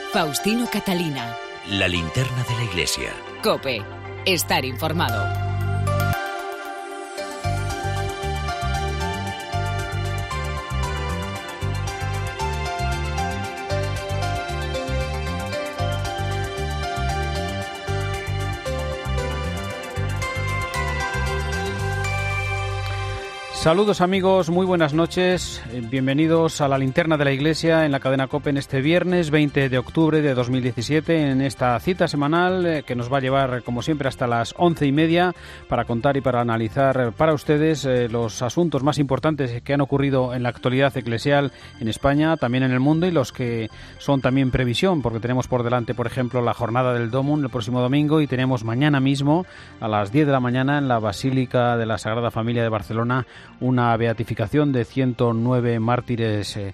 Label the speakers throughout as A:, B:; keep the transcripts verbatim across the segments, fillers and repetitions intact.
A: Faustino Catalina.
B: La linterna de la iglesia.
A: COPE. Estar informado.
C: Saludos amigos, muy buenas noches, bienvenidos a la linterna de la iglesia en la cadena COPE en este viernes veinte de octubre de dos mil diecisiete, en esta cita semanal que nos va a llevar como siempre hasta las once y media para contar y para analizar para ustedes eh, los asuntos más importantes que han ocurrido en la actualidad eclesial en España, también en el mundo, y los que son también previsión, porque tenemos por delante, por ejemplo, la jornada del Domum el próximo domingo, y tenemos mañana mismo a las diez de la mañana en la Basílica de la Sagrada Familia de Barcelona una beatificación de ciento nueve mártires eh,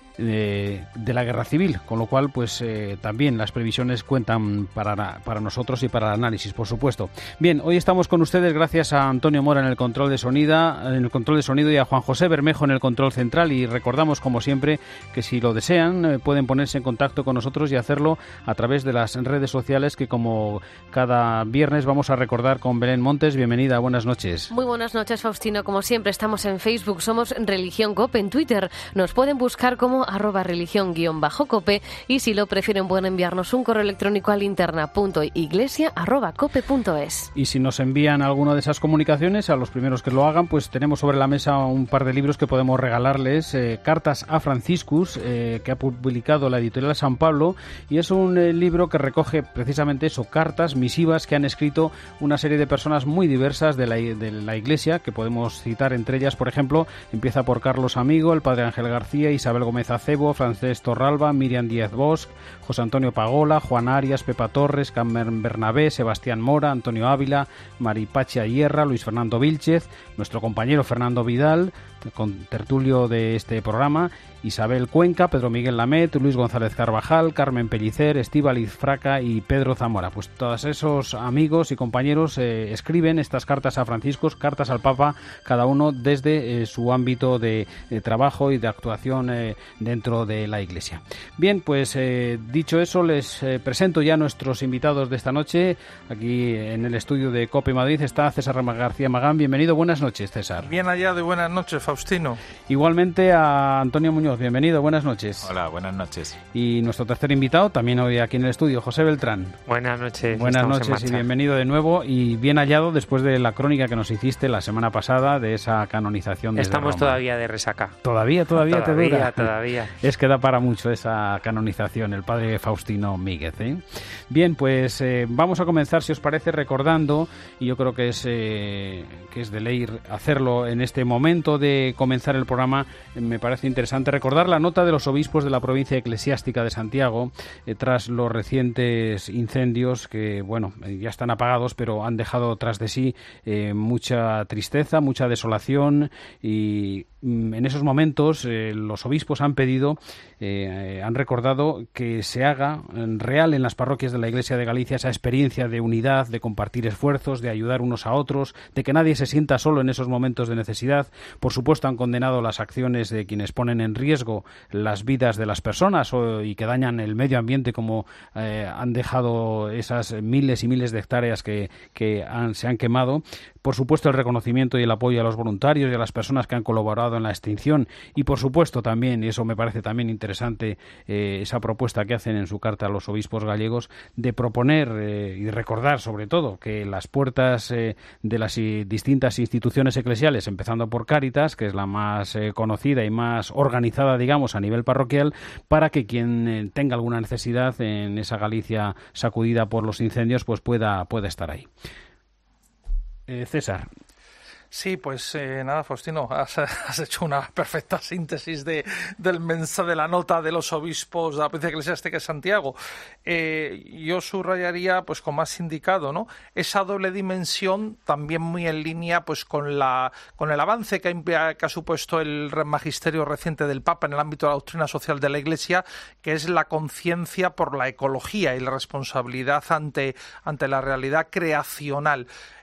C: de, de la guerra civil, con lo cual pues eh, también las previsiones cuentan para, para nosotros y para el análisis, por supuesto. Bien, hoy estamos con ustedes gracias a Antonio Mora en el control de sonido, en el control de sonido y a Juan José Bermejo en el control central, y recordamos como siempre que si lo desean eh, pueden ponerse en contacto con nosotros y hacerlo a través de las redes sociales que como cada viernes vamos a recordar con Belén Montes. Bienvenida, buenas noches.
D: Muy buenas noches, Faustino. Como siempre estamos en Facebook, somos Religión COPE, en Twitter nos pueden buscar como arroba religión guión bajo cope, y si lo prefieren pueden enviarnos un correo electrónico a linterna punto iglesia arroba cope punto es.
C: Y si nos envían alguna de esas comunicaciones, a los primeros que lo hagan, pues tenemos sobre la mesa un par de libros que podemos regalarles. eh, Cartas a Franciscus, eh, que ha publicado la editorial San Pablo, y es un eh, libro que recoge precisamente eso, cartas, misivas que han escrito una serie de personas muy diversas de la, de la Iglesia, que podemos citar entre ellas, por ejemplo, empieza por Carlos Amigo, el padre Ángel García, Isabel Gómez Acebo, Francés Torralba, Miriam Díaz Bosch, José Antonio Pagola, Juan Arias, Pepa Torres, Carmen Bernabé, Sebastián Mora, Antonio Ávila, Maripache Ayerra, Luis Fernando Vilchez, nuestro compañero Fernando Vidal, con tertulio de este programa, Isabel Cuenca, Pedro Miguel Lamet, Luis González Carvajal, Carmen Pellicer, Estíbaliz Fraca y Pedro Zamora. Pues todos esos amigos y compañeros eh, escriben estas cartas a Franciscus, cartas al Papa, cada uno desde eh, su ámbito de, de trabajo y de actuación eh, dentro de la Iglesia. Bien, pues eh, dicho eso, les eh, presento ya a nuestros invitados de esta noche. Aquí en el estudio de COPE Madrid está César García Magán. Bienvenido, buenas noches, César.
E: Bien hallado y buenas noches, Faustino.
C: Igualmente a Antonio Muñoz. Bienvenido, buenas noches.
F: Hola, buenas noches.
C: Y nuestro tercer invitado, también hoy aquí en el estudio, José Beltrán.
G: Buenas noches.
C: Buenas noches y bienvenido de nuevo, y bien hallado después de la crónica que nos hiciste la semana pasada de esa canonización.
G: Estamos todavía de resaca.
C: ¿Todavía, todavía,
G: todavía
C: te dura?
G: Todavía,
C: Es que da para mucho esa canonización, el padre Faustino Míguez, ¿eh? Bien, pues eh, vamos a comenzar, si os parece, recordando, y yo creo que es, eh, que es de ley hacerlo en este momento de comenzar el programa, eh, me parece interesante recordar la nota de los obispos de la provincia eclesiástica de Santiago eh, tras los recientes incendios que, bueno, eh, ya están apagados, pero han dejado tras de sí eh, mucha tristeza, mucha desolación, y mm, en esos momentos eh, los obispos han pedido, eh, han recordado que se haga en real en las parroquias de la Iglesia de Galicia esa experiencia de unidad, de compartir esfuerzos, de ayudar unos a otros, de que nadie se sienta solo en esos momentos de necesidad. Por supuesto, han condenado las acciones de quienes ponen en riesgo las vidas de las personas o, y que dañan el medio ambiente, como eh, han dejado esas miles y miles de hectáreas que, que han, se han quemado. Por supuesto, el reconocimiento y el apoyo a los voluntarios y a las personas que han colaborado en la extinción. Y por supuesto también, y eso me parece también interesante, eh, esa propuesta que hacen en su carta a los obispos gallegos de proponer eh, y recordar sobre todo que las puertas eh, de las i- distintas instituciones eclesiales, empezando por Cáritas, que es la más eh, conocida y más organizada, digamos, a nivel parroquial, para que quien eh, tenga alguna necesidad en esa Galicia sacudida por los incendios, pues pueda, pueda estar ahí. Eh, César.
E: Sí, pues eh, nada, Faustino, has, has hecho una perfecta síntesis de, del mensaje de la nota de los obispos de la provincia eclesiástica de Santiago. Eh, yo subrayaría, pues con más indicado, ¿no?, esa doble dimensión, también muy en línea pues con la con el avance que ha, que ha supuesto el magisterio reciente del Papa en el ámbito de la doctrina social de la Iglesia, que es la conciencia por la ecología y la responsabilidad ante, ante la realidad creacional.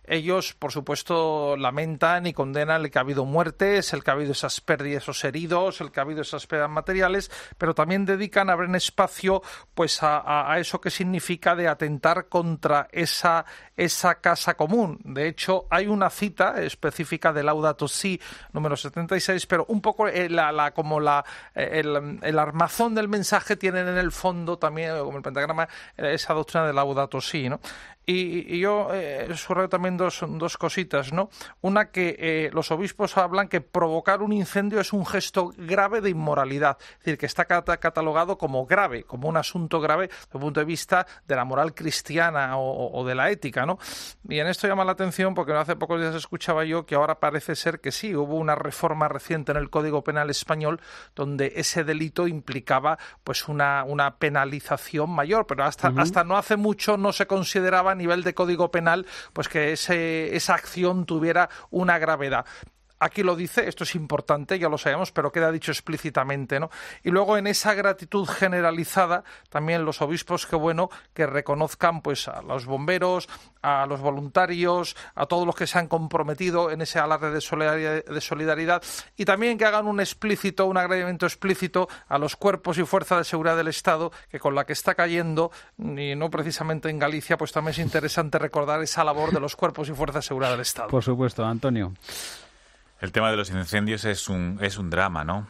E: ellos, por supuesto, lamentan y condenan el que ha habido muertes, el que ha habido esas pérdidas, esos heridos, el que ha habido esas pérdidas materiales, pero también dedican, abren espacio pues a, a, a eso que significa de atentar contra esa, esa casa común. De hecho, hay una cita específica de Laudato Si, número setenta y seis, pero un poco eh, la, la, como la, el, el armazón del mensaje tienen en el fondo también, como el pentagrama, esa doctrina de Laudato Si, ¿no? Y, y yo eh, subrayo también dos, dos cositas, ¿no? Una, que eh, los obispos hablan que provocar un incendio es un gesto grave de inmoralidad, es decir, que está cat- catalogado como grave, como un asunto grave desde el punto de vista de la moral cristiana o, o de la ética, ¿no? Y en esto llama la atención porque hace pocos días escuchaba yo que ahora parece ser que sí, hubo una reforma reciente en el Código Penal español donde ese delito implicaba pues una, una penalización mayor, pero hasta, uh-huh. hasta no hace mucho no se consideraba a nivel de Código Penal pues que ese, esa acción tuviera una gravedad. Aquí lo dice, esto es importante, ya lo sabemos, pero queda dicho explícitamente, ¿no? Y luego en esa gratitud generalizada, también los obispos, qué bueno, que reconozcan pues a los bomberos, a los voluntarios, a todos los que se han comprometido en ese alarde de solidaridad, de solidaridad y también que hagan un explícito, un agradecimiento explícito a los cuerpos y fuerzas de seguridad del Estado, que con la que está cayendo, y no precisamente en Galicia, pues también es interesante recordar esa labor de los cuerpos y fuerzas de seguridad del Estado.
C: Por supuesto, Antonio.
F: El tema de los incendios es un es un drama, ¿no?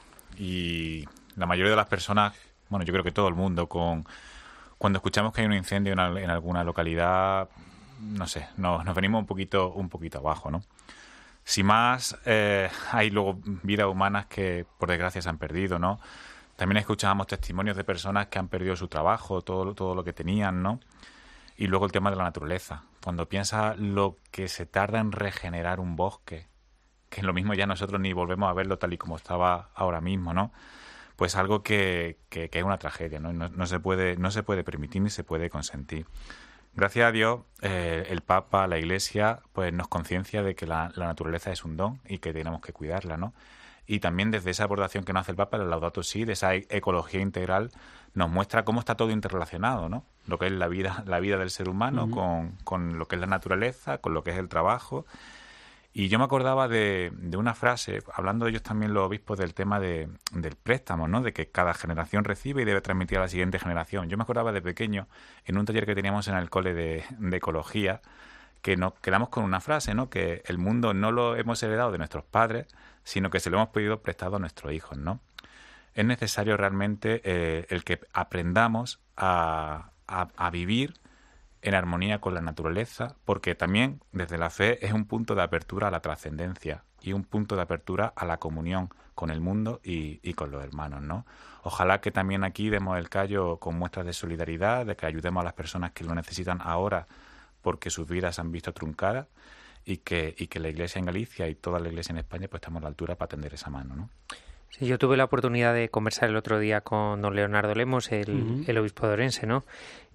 F: Y la mayoría de las personas, bueno, yo creo que todo el mundo, con cuando escuchamos que hay un incendio en, al, en alguna localidad, no sé, nos, nos venimos un poquito un poquito abajo, ¿no? Si más, eh, hay luego vidas humanas que, por desgracia, se han perdido, ¿no? También escuchábamos testimonios de personas que han perdido su trabajo, todo, todo lo que tenían, ¿no? Y luego el tema de la naturaleza. Cuando piensas lo que se tarda en regenerar un bosque, que lo mismo ya nosotros ni volvemos a verlo tal y como estaba ahora mismo, ¿no? Pues algo que, que, que es una tragedia, ¿no? No, no se puede, no se puede permitir ni se puede consentir. Gracias a Dios, eh, el Papa, la Iglesia, pues nos conciencia de que la, la naturaleza es un don y que tenemos que cuidarla, ¿no? Y también desde esa abordación que nos hace el Papa, el Laudato Si, de esa ecología integral, nos muestra cómo está todo interrelacionado, ¿no? Lo que es la vida, la vida del ser humano, uh-huh. con, con lo que es la naturaleza, con lo que es el trabajo. Y yo me acordaba de, de una frase, hablando ellos también los obispos del tema de, del préstamo, ¿no? De que cada generación recibe y debe transmitir a la siguiente generación. Yo me acordaba de pequeño, en un taller que teníamos en el cole de, de ecología, que nos quedamos con una frase, ¿no? Que el mundo no lo hemos heredado de nuestros padres, sino que se lo hemos pedido prestado a nuestros hijos, ¿no? Es necesario realmente eh, el que aprendamos a, a, a vivir en armonía con la naturaleza, porque también desde la fe es un punto de apertura a la trascendencia y un punto de apertura a la comunión con el mundo y, y con los hermanos, ¿no? Ojalá que también aquí demos el callo con muestras de solidaridad, de que ayudemos a las personas que lo necesitan ahora porque sus vidas se han visto truncadas y que, y que la Iglesia en Galicia y toda la Iglesia en España pues estamos a la altura para tender esa mano, ¿no?
G: Sí, yo tuve la oportunidad de conversar el otro día con don Leonardo Lemos, el, uh-huh. el obispo de Orense, ¿no?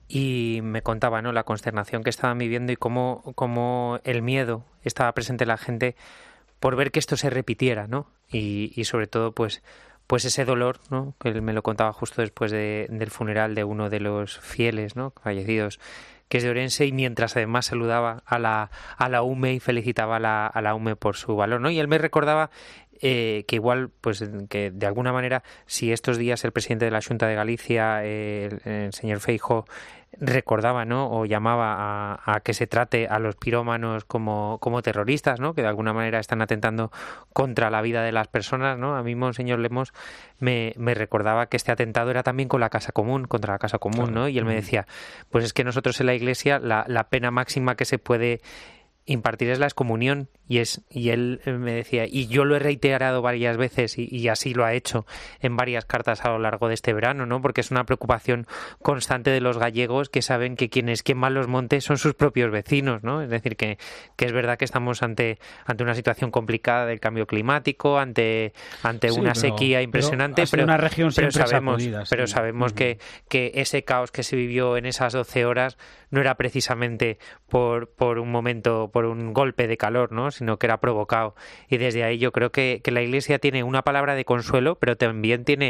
G: Y me contaba, ¿no?, la consternación que estaban viviendo y cómo, cómo el miedo estaba presente en la gente por ver que esto se repitiera, ¿no? Y, y sobre todo, pues, pues ese dolor, ¿no?, que él me lo contaba justo después de, del funeral de uno de los fieles, ¿no?, fallecidos, que es de Orense, y mientras además saludaba a la, a la U M E y felicitaba a la, a la U M E por su valor, ¿no? Y él me recordaba eh, que igual, pues que de alguna manera, si estos días el presidente de la Xunta de Galicia, eh, el, el señor Feijóo, recordaba, ¿no?, o llamaba a, a que se trate a los pirómanos como, como terroristas, ¿no?, que de alguna manera están atentando contra la vida de las personas, ¿no? A mí, monseñor Lemos, me, me recordaba que este atentado era también con la casa común, contra la casa común, claro. ¿no? Y él me decía, pues es que nosotros en la Iglesia la, la pena máxima que se puede impartir es la excomunión, y es y él me decía, y yo lo he reiterado varias veces y, y así lo ha hecho en varias cartas a lo largo de este verano, ¿no? Porque es una preocupación constante de los gallegos, que saben que quienes queman los montes son sus propios vecinos, ¿no? Es decir, que, que es verdad que estamos ante ante una situación complicada del cambio climático, ante ante sí, una pero, sequía impresionante,
C: pero, pero una región
G: pero sabemos,
C: sacudida, sí.
G: pero sabemos uh-huh. que, que ese caos que se vivió en esas doce horas no era precisamente por, por un momento, por un golpe de calor, ¿no?, sino que era provocado. Y desde ahí yo creo que, que la Iglesia tiene una palabra de consuelo, pero también tiene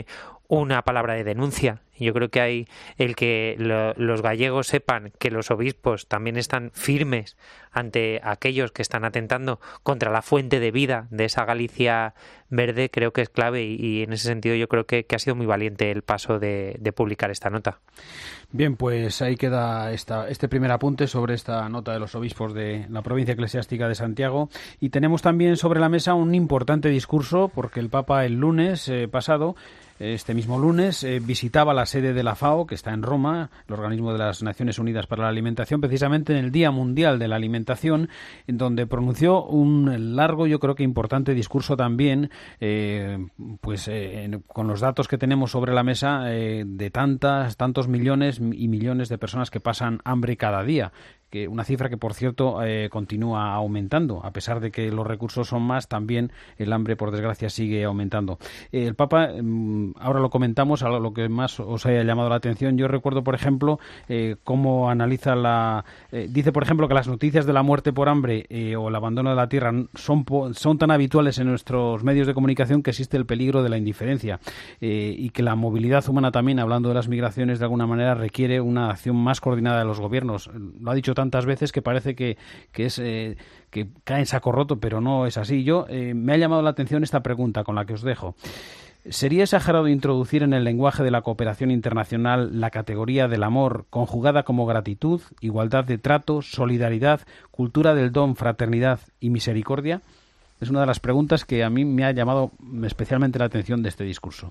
G: una palabra de denuncia. Yo creo que hay el que lo, los gallegos sepan que los obispos también están firmes ante aquellos que están atentando contra la fuente de vida de esa Galicia verde, creo que es clave y, y en ese sentido yo creo que, que ha sido muy valiente el paso de, de publicar esta nota.
C: Bien, pues ahí queda esta, este primer apunte sobre esta nota de los obispos de la provincia eclesiástica de Santiago. Y tenemos también sobre la mesa un importante discurso, porque el Papa el lunes eh, pasado, este mismo lunes, eh, visitaba la sede de la FAO, que está en Roma, el organismo de las Naciones Unidas para la Alimentación, precisamente en el Día Mundial de la Alimentación, en donde pronunció un largo, yo creo que importante discurso también, eh, pues eh, en, con los datos que tenemos sobre la mesa eh, de tantas, tantos millones y millones de personas que pasan hambre cada día. Que una cifra que, por cierto, eh, continúa aumentando. A pesar de que los recursos son más, también el hambre, por desgracia, sigue aumentando. Eh, el Papa, eh, ahora lo comentamos, a lo que más os haya llamado la atención. Yo recuerdo, por ejemplo, eh, cómo analiza la... Eh, dice, por ejemplo, que las noticias de la muerte por hambre eh, o el abandono de la tierra son, son tan habituales en nuestros medios de comunicación que existe el peligro de la indiferencia eh, y que la movilidad humana también, hablando de las migraciones, de alguna manera requiere una acción más coordinada de los gobiernos. Lo ha dicho tantas veces que parece que, que es eh, que cae en saco roto, pero no es así. Yo eh, me ha llamado la atención esta pregunta con la que os dejo. ¿Sería exagerado introducir en el lenguaje de la cooperación internacional la categoría del amor conjugada como gratitud, igualdad de trato, solidaridad, cultura del don, fraternidad y misericordia? Es una de las preguntas que a mí me ha llamado especialmente la atención de este discurso.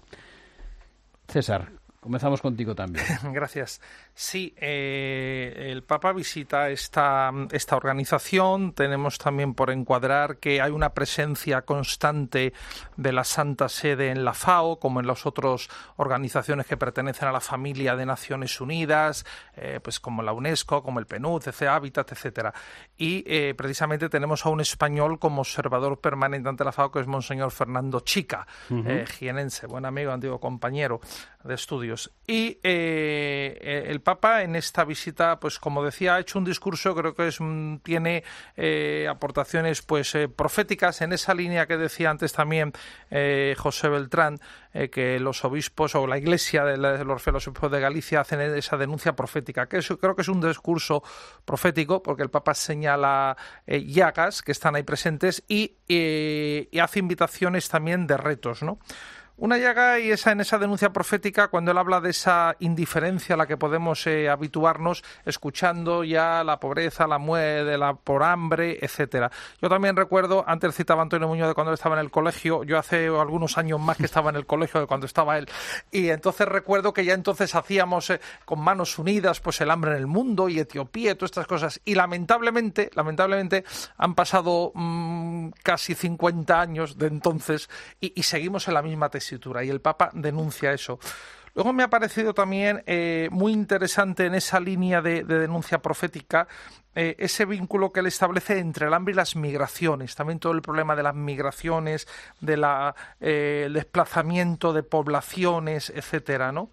C: César, comenzamos contigo también.
E: Gracias. Sí, eh, el Papa visita esta, esta organización. Tenemos también por encuadrar que hay una presencia constante de la Santa Sede en la FAO, como en las otras organizaciones que pertenecen a la familia de Naciones Unidas, eh, pues como la UNESCO, como el P N U D, C C Habitat, etcétera. Y eh, precisamente tenemos a un español como observador permanente ante la FAO, que es Monseñor Fernando Chica, uh-huh. eh, jienense, buen amigo, antiguo compañero de estudios. Y eh, el Papa en esta visita, pues como decía, ha hecho un discurso, creo que es tiene eh, aportaciones pues eh, proféticas en esa línea que decía antes también eh, José Beltrán, eh, que los obispos o la Iglesia de los fieles obispos de Galicia hacen esa denuncia profética, que eso creo que es un discurso profético, porque el Papa señala eh, llagas que están ahí presentes y, eh, y hace invitaciones también de retos, ¿no? Una llaga, y esa en esa denuncia profética, cuando él habla de esa indiferencia a la que podemos eh, habituarnos, escuchando ya la pobreza, la muerte, la por hambre, etcétera. Yo también recuerdo, antes citaba Antonio Muñoz de cuando él estaba en el colegio, yo hace algunos años más que estaba en el colegio de cuando estaba él, y entonces recuerdo que ya entonces hacíamos eh, con manos unidas pues el hambre en el mundo y Etiopía y todas estas cosas, y lamentablemente, lamentablemente han pasado mmm, casi cincuenta años de entonces y, y seguimos en la misma tesis. Y el Papa denuncia eso. Luego me ha parecido también eh, muy interesante en esa línea de, de denuncia profética eh, ese vínculo que él establece entre el hambre y las migraciones. También todo el problema de las migraciones, de la, eh, el desplazamiento de poblaciones, etcétera, ¿no?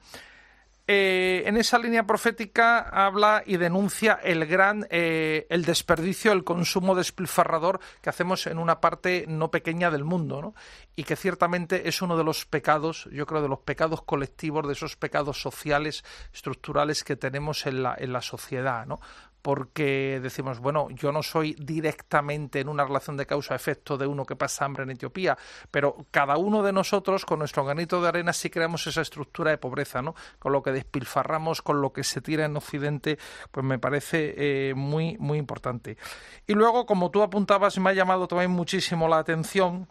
E: Eh, en esa línea profética habla y denuncia el gran eh, el desperdicio, el consumo despilfarrador que hacemos en una parte no pequeña del mundo, ¿no? Y que ciertamente es uno de los pecados, yo creo, de los pecados colectivos, de esos pecados sociales, estructurales que tenemos en la, en la sociedad, ¿no? Porque decimos, bueno, yo no soy directamente en una relación de causa-efecto de uno que pasa hambre en Etiopía, pero cada uno de nosotros, con nuestro granito de arena, sí creamos esa estructura de pobreza, ¿no? Con lo que despilfarramos, con lo que se tira en Occidente, pues me parece eh, muy, muy importante. Y luego, como tú apuntabas, me ha llamado también muchísimo la atención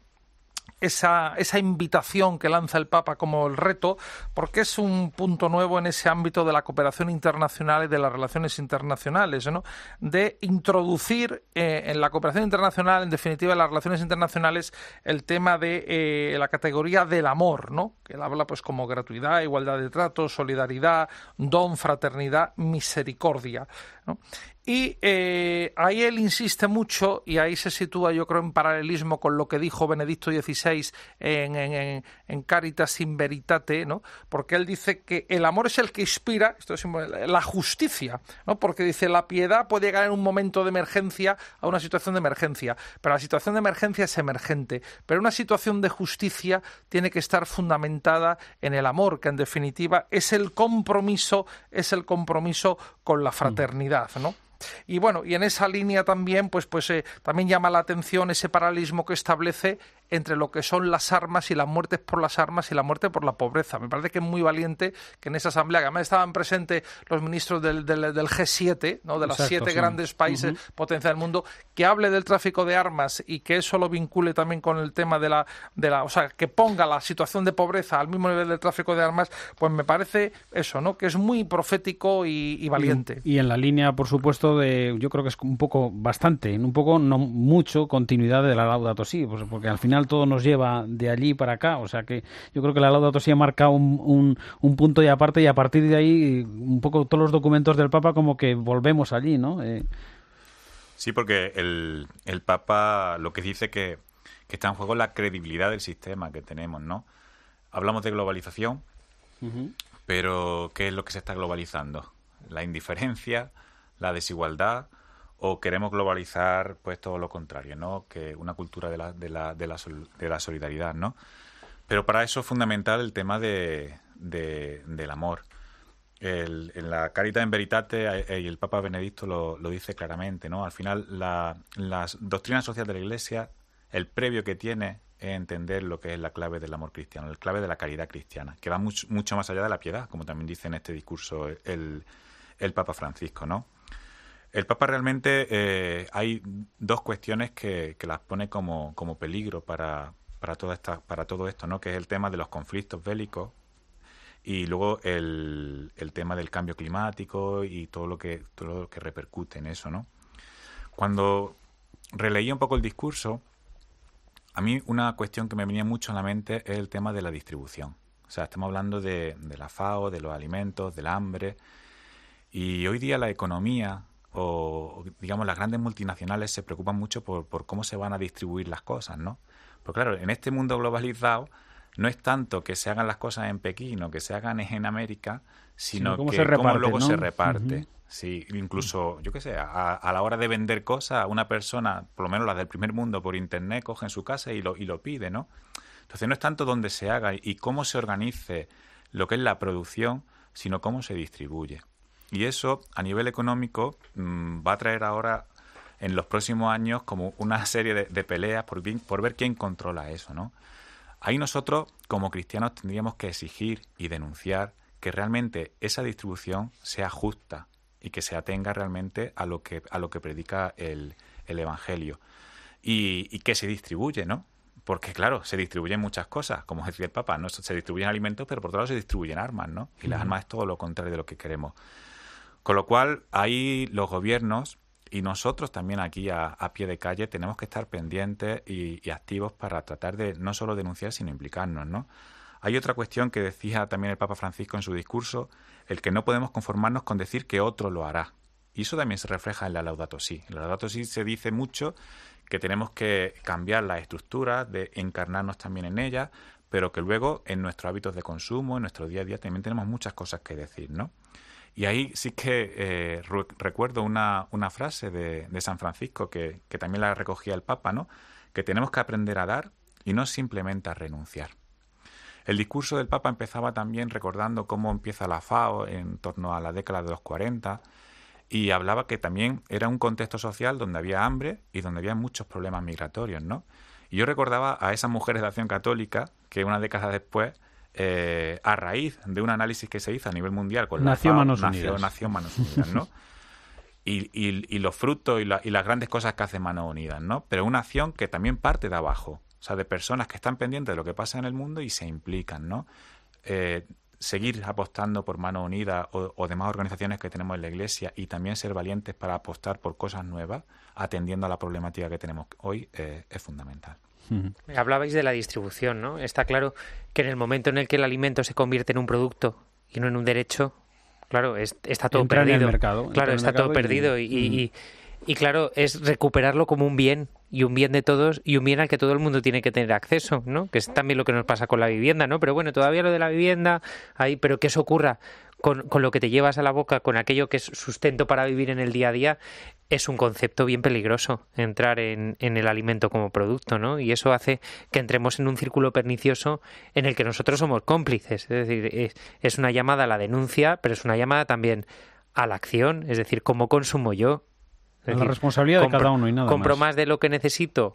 E: Esa, esa invitación que lanza el Papa como el reto, porque es un punto nuevo en ese ámbito de la cooperación internacional y de las relaciones internacionales, ¿no? De introducir eh, en la cooperación internacional, en definitiva en las relaciones internacionales, el tema de eh, la categoría del amor, ¿no? Que él habla pues como gratuidad, igualdad de trato, solidaridad, don, fraternidad, misericordia. ¿no? Y eh, ahí él insiste mucho, y ahí se sitúa, yo creo, en paralelismo con lo que dijo Benedicto dieciséis en, en, en Caritas in Veritate, ¿no? Porque él dice que el amor es el que inspira, esto es la justicia, ¿no? Porque dice, la piedad puede llegar en un momento de emergencia a una situación de emergencia, pero la situación de emergencia es emergente, pero una situación de justicia tiene que estar fundamentada en el amor, que en definitiva es el compromiso, es el compromiso con la fraternidad, ¿no? Y bueno, y en esa línea también, pues, pues eh, también llama la atención ese paralelismo que establece entre lo que son las armas y las muertes por las armas y la muerte por la pobreza. Me parece que es muy valiente que en esa asamblea, que además estaban presentes los ministros del, del, del G siete, ¿no? de los siete sí. grandes países uh-huh. potencia del mundo, que hable del tráfico de armas y que eso lo vincule también con el tema de la, de la, o sea, que ponga la situación de pobreza al mismo nivel del tráfico de armas, pues me parece eso, ¿no? Que es muy profético y, y valiente.
C: Y, y en la línea, por supuesto, de, yo creo que es un poco bastante, un poco, no mucho, continuidad de la Laudato Si, pues porque al final todo nos lleva de allí para acá, o sea que yo creo que la Laudato Si ha marcado un, un, un punto y aparte, y a partir de ahí un poco todos los documentos del Papa como que volvemos allí, ¿no? Eh...
F: Sí, porque el, el Papa lo que dice que, que está en juego la credibilidad del sistema que tenemos, ¿no? Hablamos de globalización, uh-huh. pero ¿qué es lo que se está globalizando? La indiferencia, la desigualdad, o queremos globalizar pues todo lo contrario, ¿no? Que una cultura de la, de la, de la, de la solidaridad, ¿no? Pero para eso es fundamental el tema de, de, del amor. El, en la Caritas in Veritate, y el Papa Benedicto lo, lo dice claramente, ¿no? Al final, la, la doctrina social de la Iglesia, el previo que tiene es entender lo que es la clave del amor cristiano, la clave de la caridad cristiana, que va mucho, mucho más allá de la piedad, como también dice en este discurso el, el Papa Francisco, ¿no? El Papa realmente, eh, hay dos cuestiones que, que las pone como, como peligro para, para, toda esta, para todo esto, ¿no? Que es el tema de los conflictos bélicos y luego el, el tema del cambio climático y todo lo que todo lo que repercute en eso, ¿no? Cuando releí un poco el discurso, a mí una cuestión que me venía mucho a la mente es el tema de la distribución. O sea, estamos hablando de, de la FAO, de los alimentos, del hambre, y hoy día la economía o, digamos, las grandes multinacionales se preocupan mucho por, por cómo se van a distribuir las cosas, ¿no? Porque claro, en este mundo globalizado no es tanto que se hagan las cosas en Pekín o que se hagan en América, sino, sino cómo que se reparte, cómo luego ¿no? se reparte. Uh-huh. Sí, incluso, yo qué sé, a, a la hora de vender cosas, una persona, por lo menos las del primer mundo, por internet, coge en su casa y lo, y lo pide, ¿no? Entonces no es tanto dónde se haga y cómo se organice lo que es la producción, sino cómo se distribuye. Y eso, a nivel económico, mmm, va a traer ahora, en los próximos años, como una serie de, de peleas por, por ver quién controla eso, ¿no? Ahí nosotros, como cristianos, tendríamos que exigir y denunciar que realmente esa distribución sea justa y que se atenga realmente a lo que, a lo que predica el, el Evangelio. Y, y que se distribuye, ¿no? Porque, claro, se distribuyen muchas cosas, como decía el Papa, ¿no? Se distribuyen alimentos, pero por otro lado se distribuyen armas, ¿no? Y las armas es todo lo contrario de lo que queremos. Con lo cual, ahí los gobiernos y nosotros también aquí a, a pie de calle tenemos que estar pendientes y, y activos para tratar de no solo denunciar, sino implicarnos, ¿no? Hay otra cuestión que decía también el Papa Francisco en su discurso, el que no podemos conformarnos con decir que otro lo hará. Y eso también se refleja en la Laudato Si. En la Laudato Si se dice mucho que tenemos que cambiar las estructuras, de encarnarnos también en ellas, pero que luego en nuestros hábitos de consumo, en nuestro día a día, también tenemos muchas cosas que decir, ¿no? Y ahí sí que eh, re- recuerdo una, una frase de, de San Francisco que, que también la recogía el Papa, ¿no? Que tenemos que aprender a dar y no simplemente a renunciar. El discurso del Papa empezaba también recordando cómo empieza la FAO en torno a la década de los cuarenta y hablaba que también era un contexto social donde había hambre y donde había muchos problemas migratorios, ¿no? Y yo recordaba a esas mujeres de Acción Católica que una década después, eh, a raíz de un análisis que se hizo a nivel mundial con
C: nació
F: la FAO,
C: Manos
F: nació,
C: Unidas.
F: nació Manos Unidas, ¿no? y, y, y los frutos y, la, y las grandes cosas que hace Manos Unidas, ¿no? Pero una acción que también parte de abajo. O sea, de personas que están pendientes de lo que pasa en el mundo y se implican, ¿no? Eh, seguir apostando por Manos Unidas o, o demás organizaciones que tenemos en la Iglesia y también ser valientes para apostar por cosas nuevas, atendiendo a la problemática que tenemos hoy, eh, es fundamental.
G: Hablabais de la distribución, ¿no? Está claro que en el momento en el que el alimento se convierte en un producto y no en un derecho, claro, es, está todo
C: Entra
G: perdido.
C: En el mercado,
G: claro, está todo perdido y, y, y, y claro, es recuperarlo como un bien, y un bien de todos, y un bien al que todo el mundo tiene que tener acceso, ¿no? Que es también lo que nos pasa con la vivienda, ¿no? Pero bueno, todavía lo de la vivienda, ahí, pero que eso ocurra con, con lo que te llevas a la boca, con aquello que es sustento para vivir en el día a día, es un concepto bien peligroso, entrar en, en el alimento como producto, ¿no? Y eso hace que entremos en un círculo pernicioso en el que nosotros somos cómplices. Es decir, es, es una llamada a la denuncia, pero es una llamada también a la acción, es decir, ¿cómo consumo yo? Es
C: la
G: decir,
C: responsabilidad de
G: compro,
C: cada uno y nada
G: compro
C: más.
G: más de lo que necesito,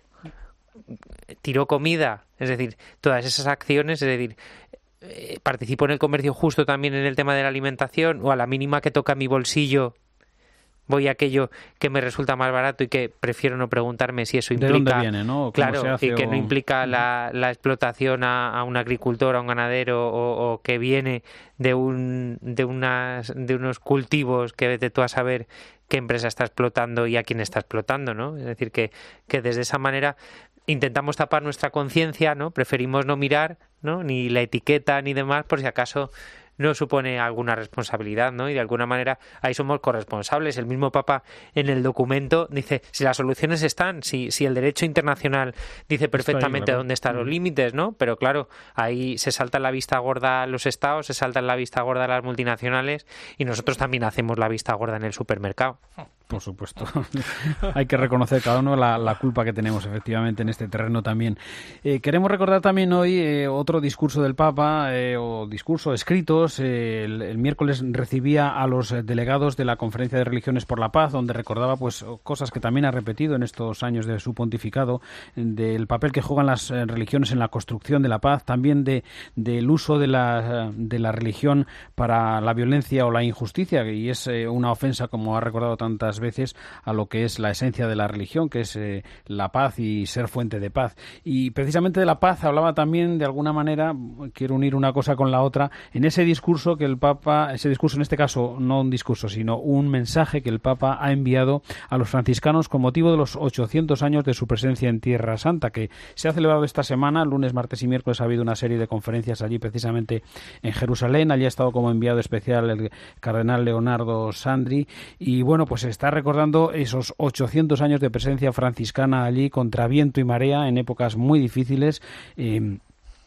G: tiro comida, es decir, todas esas acciones, es decir, eh, participo en el comercio justo también en el tema de la alimentación, o a la mínima que toca mi bolsillo voy a aquello que me resulta más barato y que prefiero no preguntarme si eso implica...
C: ¿De dónde viene, no? ¿Cómo
G: claro,
C: se hace,
G: y que
C: o...
G: no implica la, la explotación a, a un agricultor, a un ganadero, o, o que viene de un de unas de unos cultivos que vete tú a saber qué empresa está explotando y a quién está explotando, ¿no? Es decir, que, que desde esa manera intentamos tapar nuestra conciencia, ¿no? Preferimos no mirar, ¿no? Ni la etiqueta ni demás, por si acaso no supone alguna responsabilidad, ¿no? Y de alguna manera ahí somos corresponsables. El mismo Papa en el documento dice, si las soluciones están, si, si el derecho internacional dice perfectamente ahí, claro, dónde están los límites, ¿no? Pero claro, ahí se saltan la vista gorda los estados, se saltan la vista gorda las multinacionales, y nosotros también hacemos la vista gorda en el supermercado.
C: Por supuesto. Hay que reconocer cada uno la, la culpa que tenemos efectivamente en este terreno también. Eh, queremos recordar también hoy eh, otro discurso del Papa, eh, o discurso escritos. Eh, el, el miércoles recibía a los delegados de la Conferencia de Religiones por la Paz, donde recordaba pues cosas que también ha repetido en estos años de su pontificado, del papel que juegan las religiones en la construcción de la paz, también de del uso de la, de la religión para la violencia o la injusticia, y es eh, una ofensa, como ha recordado tantas veces, a lo que es la esencia de la religión, que es eh, la paz y ser fuente de paz. Y precisamente de la paz hablaba también, de alguna manera, quiero unir una cosa con la otra, en ese discurso que el Papa, ese discurso en este caso, no un discurso, sino un mensaje que el Papa ha enviado a los franciscanos con motivo de los ochocientos años de su presencia en Tierra Santa, que se ha celebrado esta semana, lunes, martes y miércoles ha habido una serie de conferencias allí precisamente en Jerusalén. Allí ha estado como enviado especial el cardenal Leonardo Sandri, y bueno, pues está recordando esos ochocientos años de presencia franciscana allí contra viento y marea en épocas muy difíciles, eh,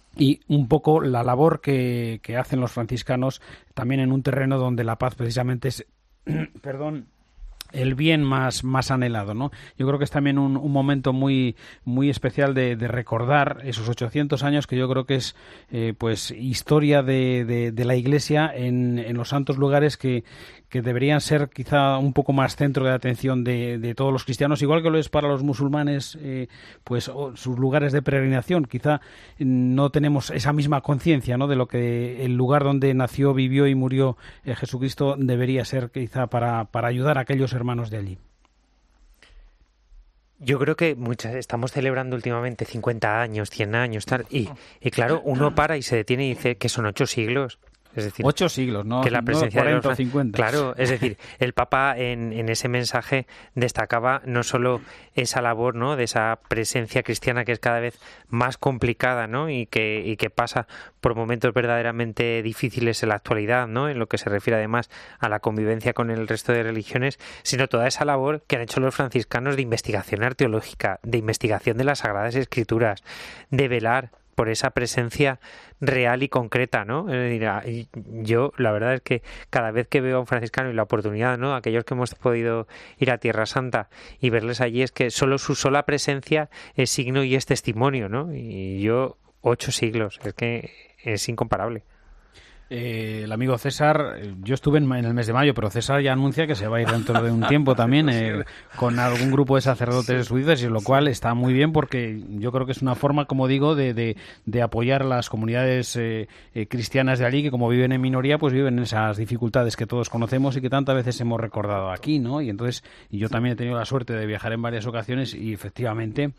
C: y un poco la labor que, que hacen los franciscanos también en un terreno donde la paz precisamente es perdón el bien más, más anhelado, ¿no? Yo creo que es también un, un momento muy, muy especial de, de recordar esos ochocientos años, que yo creo que es eh, pues historia de, de, de la Iglesia en, en los santos lugares que, que deberían ser quizá un poco más centro de atención de, de todos los cristianos, igual que lo es para los musulmanes, eh, pues oh, sus lugares de peregrinación. Quizá no tenemos esa misma conciencia, ¿no?, de lo que el lugar donde nació, vivió y murió eh, Jesucristo debería ser, quizá para, para ayudar a aquellos hermanos de allí.
G: Yo creo que muchas estamos celebrando últimamente cincuenta años, cien años, tal, y, y claro, uno para y se detiene y dice que son ocho siglos. Es decir,
C: ocho siglos, ¿no?
G: Que la presencia
C: no cuarenta
G: de los...
C: o cincuenta.
G: Claro, es decir, el Papa en, en ese mensaje destacaba no solo esa labor, ¿no?, de esa presencia cristiana que es cada vez más complicada, ¿no?, y que, y que pasa por momentos verdaderamente difíciles en la actualidad, ¿no?, en lo que se refiere además a la convivencia con el resto de religiones, sino toda esa labor que han hecho los franciscanos de investigación arqueológica, de investigación de las Sagradas Escrituras, de velar por esa presencia real y concreta, ¿no? Yo, la verdad es que cada vez que veo a un franciscano y la oportunidad, ¿no?, aquellos que hemos podido ir a Tierra Santa y verles allí, es que solo su sola presencia es signo y es testimonio, ¿no? Y yo, ocho siglos, es que es incomparable.
C: Eh, el amigo César, yo estuve en, en el mes de mayo, pero César ya anuncia que se va a ir dentro de un tiempo también eh, con algún grupo de sacerdotes jesuitas, y lo cual está muy bien, porque yo creo que es una forma, como digo, de, de, de apoyar a las comunidades eh, eh, cristianas de allí, que como viven en minoría, pues viven esas dificultades que todos conocemos y que tantas veces hemos recordado aquí, ¿no? Y entonces, y yo también he tenido la suerte de viajar en varias ocasiones y efectivamente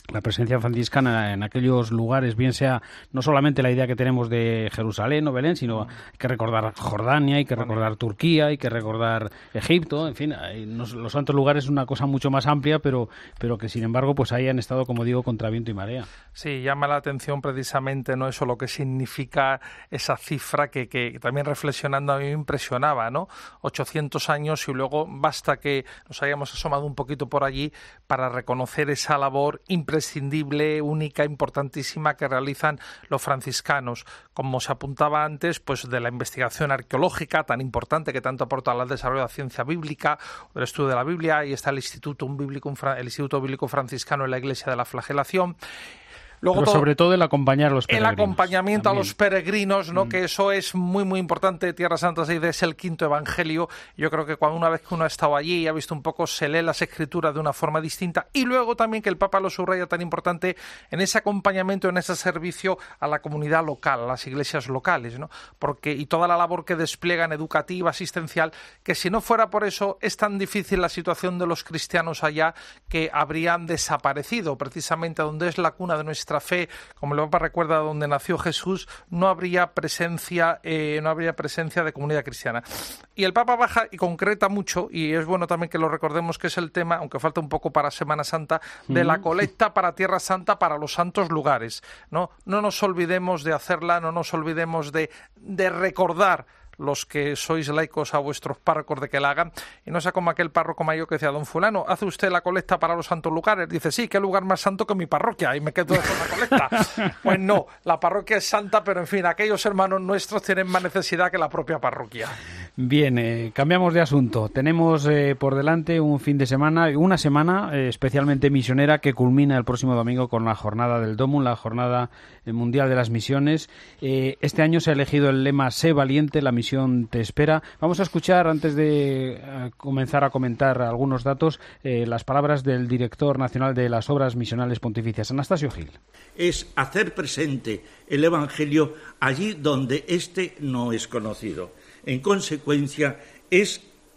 C: la presencia franciscana en aquellos lugares, bien sea no solamente la idea que tenemos de Jerusalén o Belén, sino hay que recordar Jordania, hay que recordar Turquía, hay que recordar Egipto, en fin, hay, no, los santos lugares es una cosa mucho más amplia, pero, pero que sin embargo pues ahí han estado, como digo, contra viento y marea.
E: Sí, llama la atención precisamente no eso lo que significa esa cifra que, que también reflexionando a mí me impresionaba, ¿no? ochocientos años y luego basta que nos hayamos asomado un poquito por allí para reconocer esa labor impresionante, imprescindible, única, importantísima que realizan los franciscanos. Como se apuntaba antes, pues de la investigación arqueológica tan importante que tanto aporta al desarrollo de la ciencia bíblica, del estudio de la Biblia, ahí está el Instituto Bíblico, el Instituto Bíblico Franciscano en la Iglesia de la Flagelación. Luego
C: Pero
E: todo,
C: sobre todo el acompañar a los peregrinos.
E: El acompañamiento
C: también.
E: a los peregrinos, ¿no?
C: Mm.
E: Que eso es muy, muy importante. Tierra Santa se dice, es el quinto evangelio. Yo creo que cuando una vez que uno ha estado allí y ha visto un poco, se lee las escrituras de una forma distinta. Y luego también que el Papa lo subraya tan importante en ese acompañamiento, en ese servicio a la comunidad local, a las iglesias locales, ¿no? Porque, y toda la labor que despliegan educativa, asistencial, que si no fuera por eso, es tan difícil la situación de los cristianos allá que habrían desaparecido. Precisamente donde es la cuna de nuestra fe, como el Papa recuerda, donde nació Jesús, no habría presencia, eh, no habría presencia de comunidad cristiana. Y el Papa baja y concreta mucho, y es bueno también que lo recordemos, que es el tema, aunque falta un poco para Semana Santa, de la colecta para Tierra Santa, para los santos lugares, ¿no? No nos olvidemos de hacerla, no nos olvidemos de, de recordar los que sois laicos a vuestros párrocos de que la hagan, y no sea como aquel párroco mayor que decía, don fulano, ¿hace usted la colecta para los santos lugares? Dice, sí, ¿qué lugar más santo que mi parroquia? Y me quedo con la colecta. Pues no, la parroquia es santa, pero en fin, aquellos hermanos nuestros tienen más necesidad que la propia parroquia.
C: Bien, eh, cambiamos de asunto. Tenemos eh, por delante un fin de semana, una semana eh, especialmente misionera que culmina el próximo domingo con la jornada del Domum, la jornada mundial de las misiones. Eh, este año se ha elegido el lema Sé valiente, la misión te espera. Vamos a escuchar, antes de eh, comenzar a comentar algunos datos, eh, las palabras del director nacional de las Obras Misionales Pontificias, Anastasio Gil.
H: Es hacer presente el Evangelio allí donde éste no es conocido. En consecuencia, es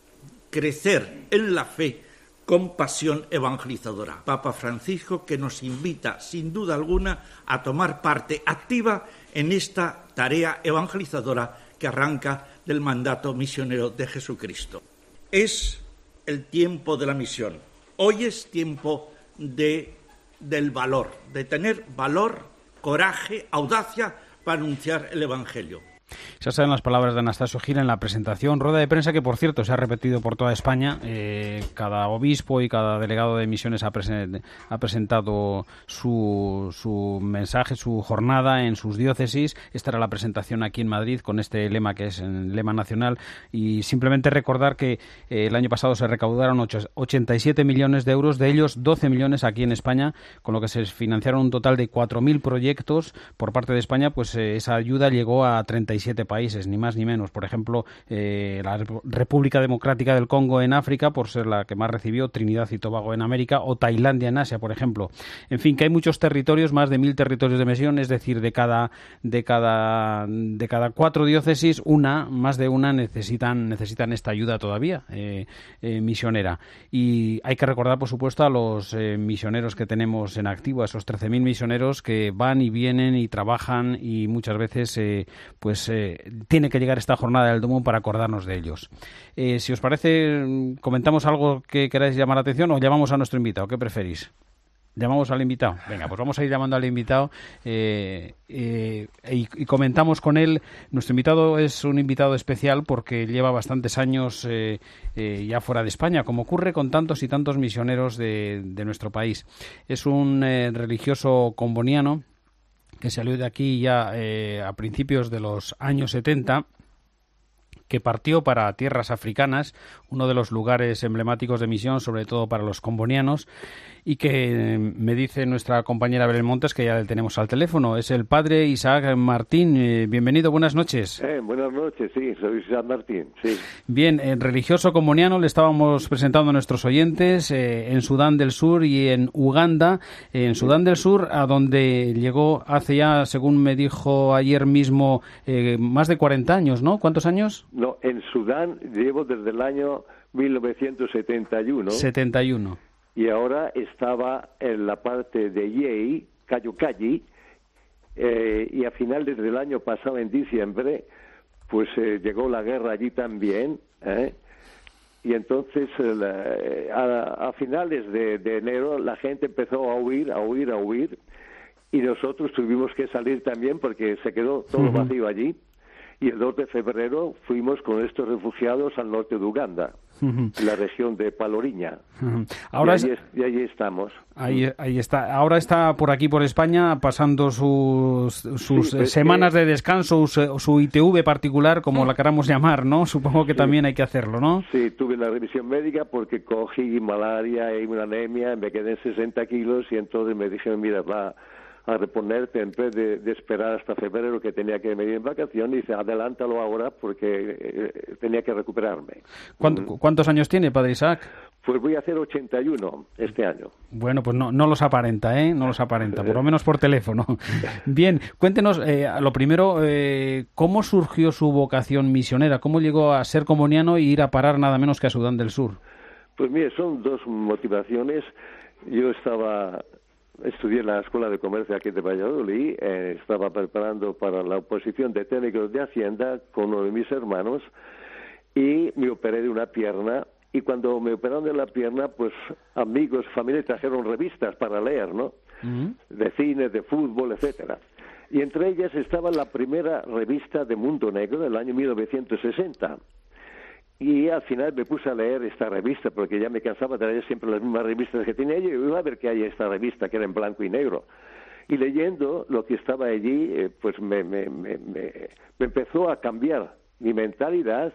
H: crecer en la fe con pasión evangelizadora. Papa Francisco, que nos invita, sin duda alguna, a tomar parte activa en esta tarea evangelizadora que arranca del mandato misionero de Jesucristo. Es el tiempo de la misión. Hoy es tiempo de, del valor, de tener valor, coraje, audacia para anunciar el Evangelio.
C: Esas eran las palabras de Anastasio Gil en la presentación, rueda de prensa que, por cierto, se ha repetido por toda España. Eh, cada obispo y cada delegado de misiones ha, presen- ha presentado su, su mensaje, su jornada en sus diócesis. Esta era la presentación aquí en Madrid con este lema que es el lema nacional. Y simplemente recordar que eh, el año pasado se recaudaron ochenta y siete millones de euros, de ellos doce millones aquí en España, con lo que se financiaron un total de cuatro mil proyectos por parte de España. Pues eh, esa ayuda llegó a treinta y siete países, ni más ni menos. Por ejemplo, eh, la República Democrática del Congo en África, por ser la que más recibió, Trinidad y Tobago en América, o Tailandia en Asia, por ejemplo. En fin, que hay muchos territorios, más de mil territorios de misión, es decir, de cada de cada de cada cuatro diócesis, una, más de una necesitan necesitan esta ayuda todavía eh, eh, misionera. Y hay que recordar, por supuesto, a los eh, misioneros que tenemos en activo, a esos trece mil misioneros que van y vienen y trabajan, y muchas veces eh, pues eh, tiene que llegar esta jornada del Domum para acordarnos de ellos. Eh, si os parece, comentamos algo que queráis llamar la atención o llamamos a nuestro invitado. ¿Qué preferís? ¿Llamamos al invitado? Venga, pues vamos a ir llamando al invitado eh, eh, y, y comentamos con él. Nuestro invitado es un invitado especial porque lleva bastantes años eh, eh, ya fuera de España, como ocurre con tantos y tantos misioneros de, de nuestro país. Es un eh, religioso comboniano que salió de aquí ya eh, a principios de los años setenta, que partió para tierras africanas, uno de los lugares emblemáticos de misión, sobre todo para los combonianos, y que me dice nuestra compañera Belén Montes, que ya le tenemos al teléfono, es el padre Isaac Martín. Eh, bienvenido, buenas noches.
I: Eh, buenas noches, sí, soy Isaac Martín, sí.
C: Bien, el religioso comboniano le estábamos presentando a nuestros oyentes eh, en Sudán del Sur y en Uganda. En Sudán del Sur, a donde llegó hace ya, según me dijo ayer mismo, eh, más de cuarenta años, ¿no? ¿Cuántos años?
I: No, en Sudán llevo desde el año mil novecientos setenta y uno.
C: setenta y uno.
I: y ahora estaba en la parte de Yei, Cayucayi, eh, y a finales del año pasado, en diciembre, pues eh, llegó la guerra allí también, ¿eh? Y entonces eh, a, a finales de, de enero la gente empezó a huir, a huir, a huir, y nosotros tuvimos que salir también porque se quedó todo uh-huh. vacío allí. Y el dos de febrero fuimos con estos refugiados al norte de Uganda, uh-huh. la región de Paloriña. Uh-huh. Ahora y, allí, es, y allí estamos.
C: Ahí, ahí está. Ahora está por aquí, por España, pasando sus, sus sí, pues semanas que... de descanso, su, su I T V particular, como la queramos llamar, ¿no? Supongo que sí. también hay que hacerlo, ¿no?
I: Sí, tuve la revisión médica porque cogí malaria y una anemia, me quedé en sesenta kilos y entonces me dijeron, mira, va a reponerte en vez de, de esperar hasta febrero que tenía que venir en vacaciones, y dice, adelántalo ahora porque eh, tenía que recuperarme.
C: ¿Cuánto, ¿Cuántos años tiene, padre Isaac?
I: Pues voy a hacer ochenta y uno este año.
C: Bueno, pues no, no los aparenta, ¿eh? No los aparenta, por lo menos por teléfono. Bien, cuéntenos, eh, lo primero, eh, ¿cómo surgió su vocación misionera? ¿Cómo llegó a ser comuniano y ir a parar nada menos que a Sudán del Sur?
I: Pues mire, son dos motivaciones. Yo estaba... Estudié en la Escuela de Comercio aquí de Valladolid, eh, estaba preparando para la oposición de técnicos de Hacienda con uno de mis hermanos y me operé de una pierna, y cuando me operaron de la pierna, pues amigos, familia trajeron revistas para leer, ¿no? Uh-huh. De cine, de fútbol, etcétera. Y entre ellas estaba la primera revista de Mundo Negro del año mil novecientos sesenta. Y al final me puse a leer esta revista, porque ya me cansaba de leer siempre las mismas revistas que tenía yo, y iba a ver qué hay en esta revista, que era en blanco y negro. Y leyendo lo que estaba allí, eh, pues me, me, me, me, me empezó a cambiar mi mentalidad,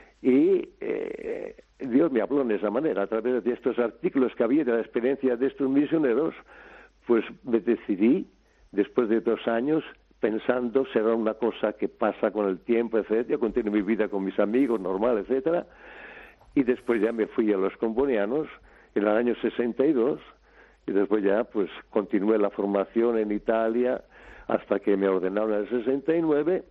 I: y eh, Dios me habló de esa manera, a través de estos artículos que había de la experiencia de estos misioneros, pues me decidí, después de dos años, pensando, será una cosa que pasa con el tiempo, etcétera. Yo continué mi vida con mis amigos, normal, etcétera. Y después ya me fui a los Combonianos en el año sesenta y dos, y después ya pues continué la formación en Italia hasta que me ordenaron en el sesenta y nueve,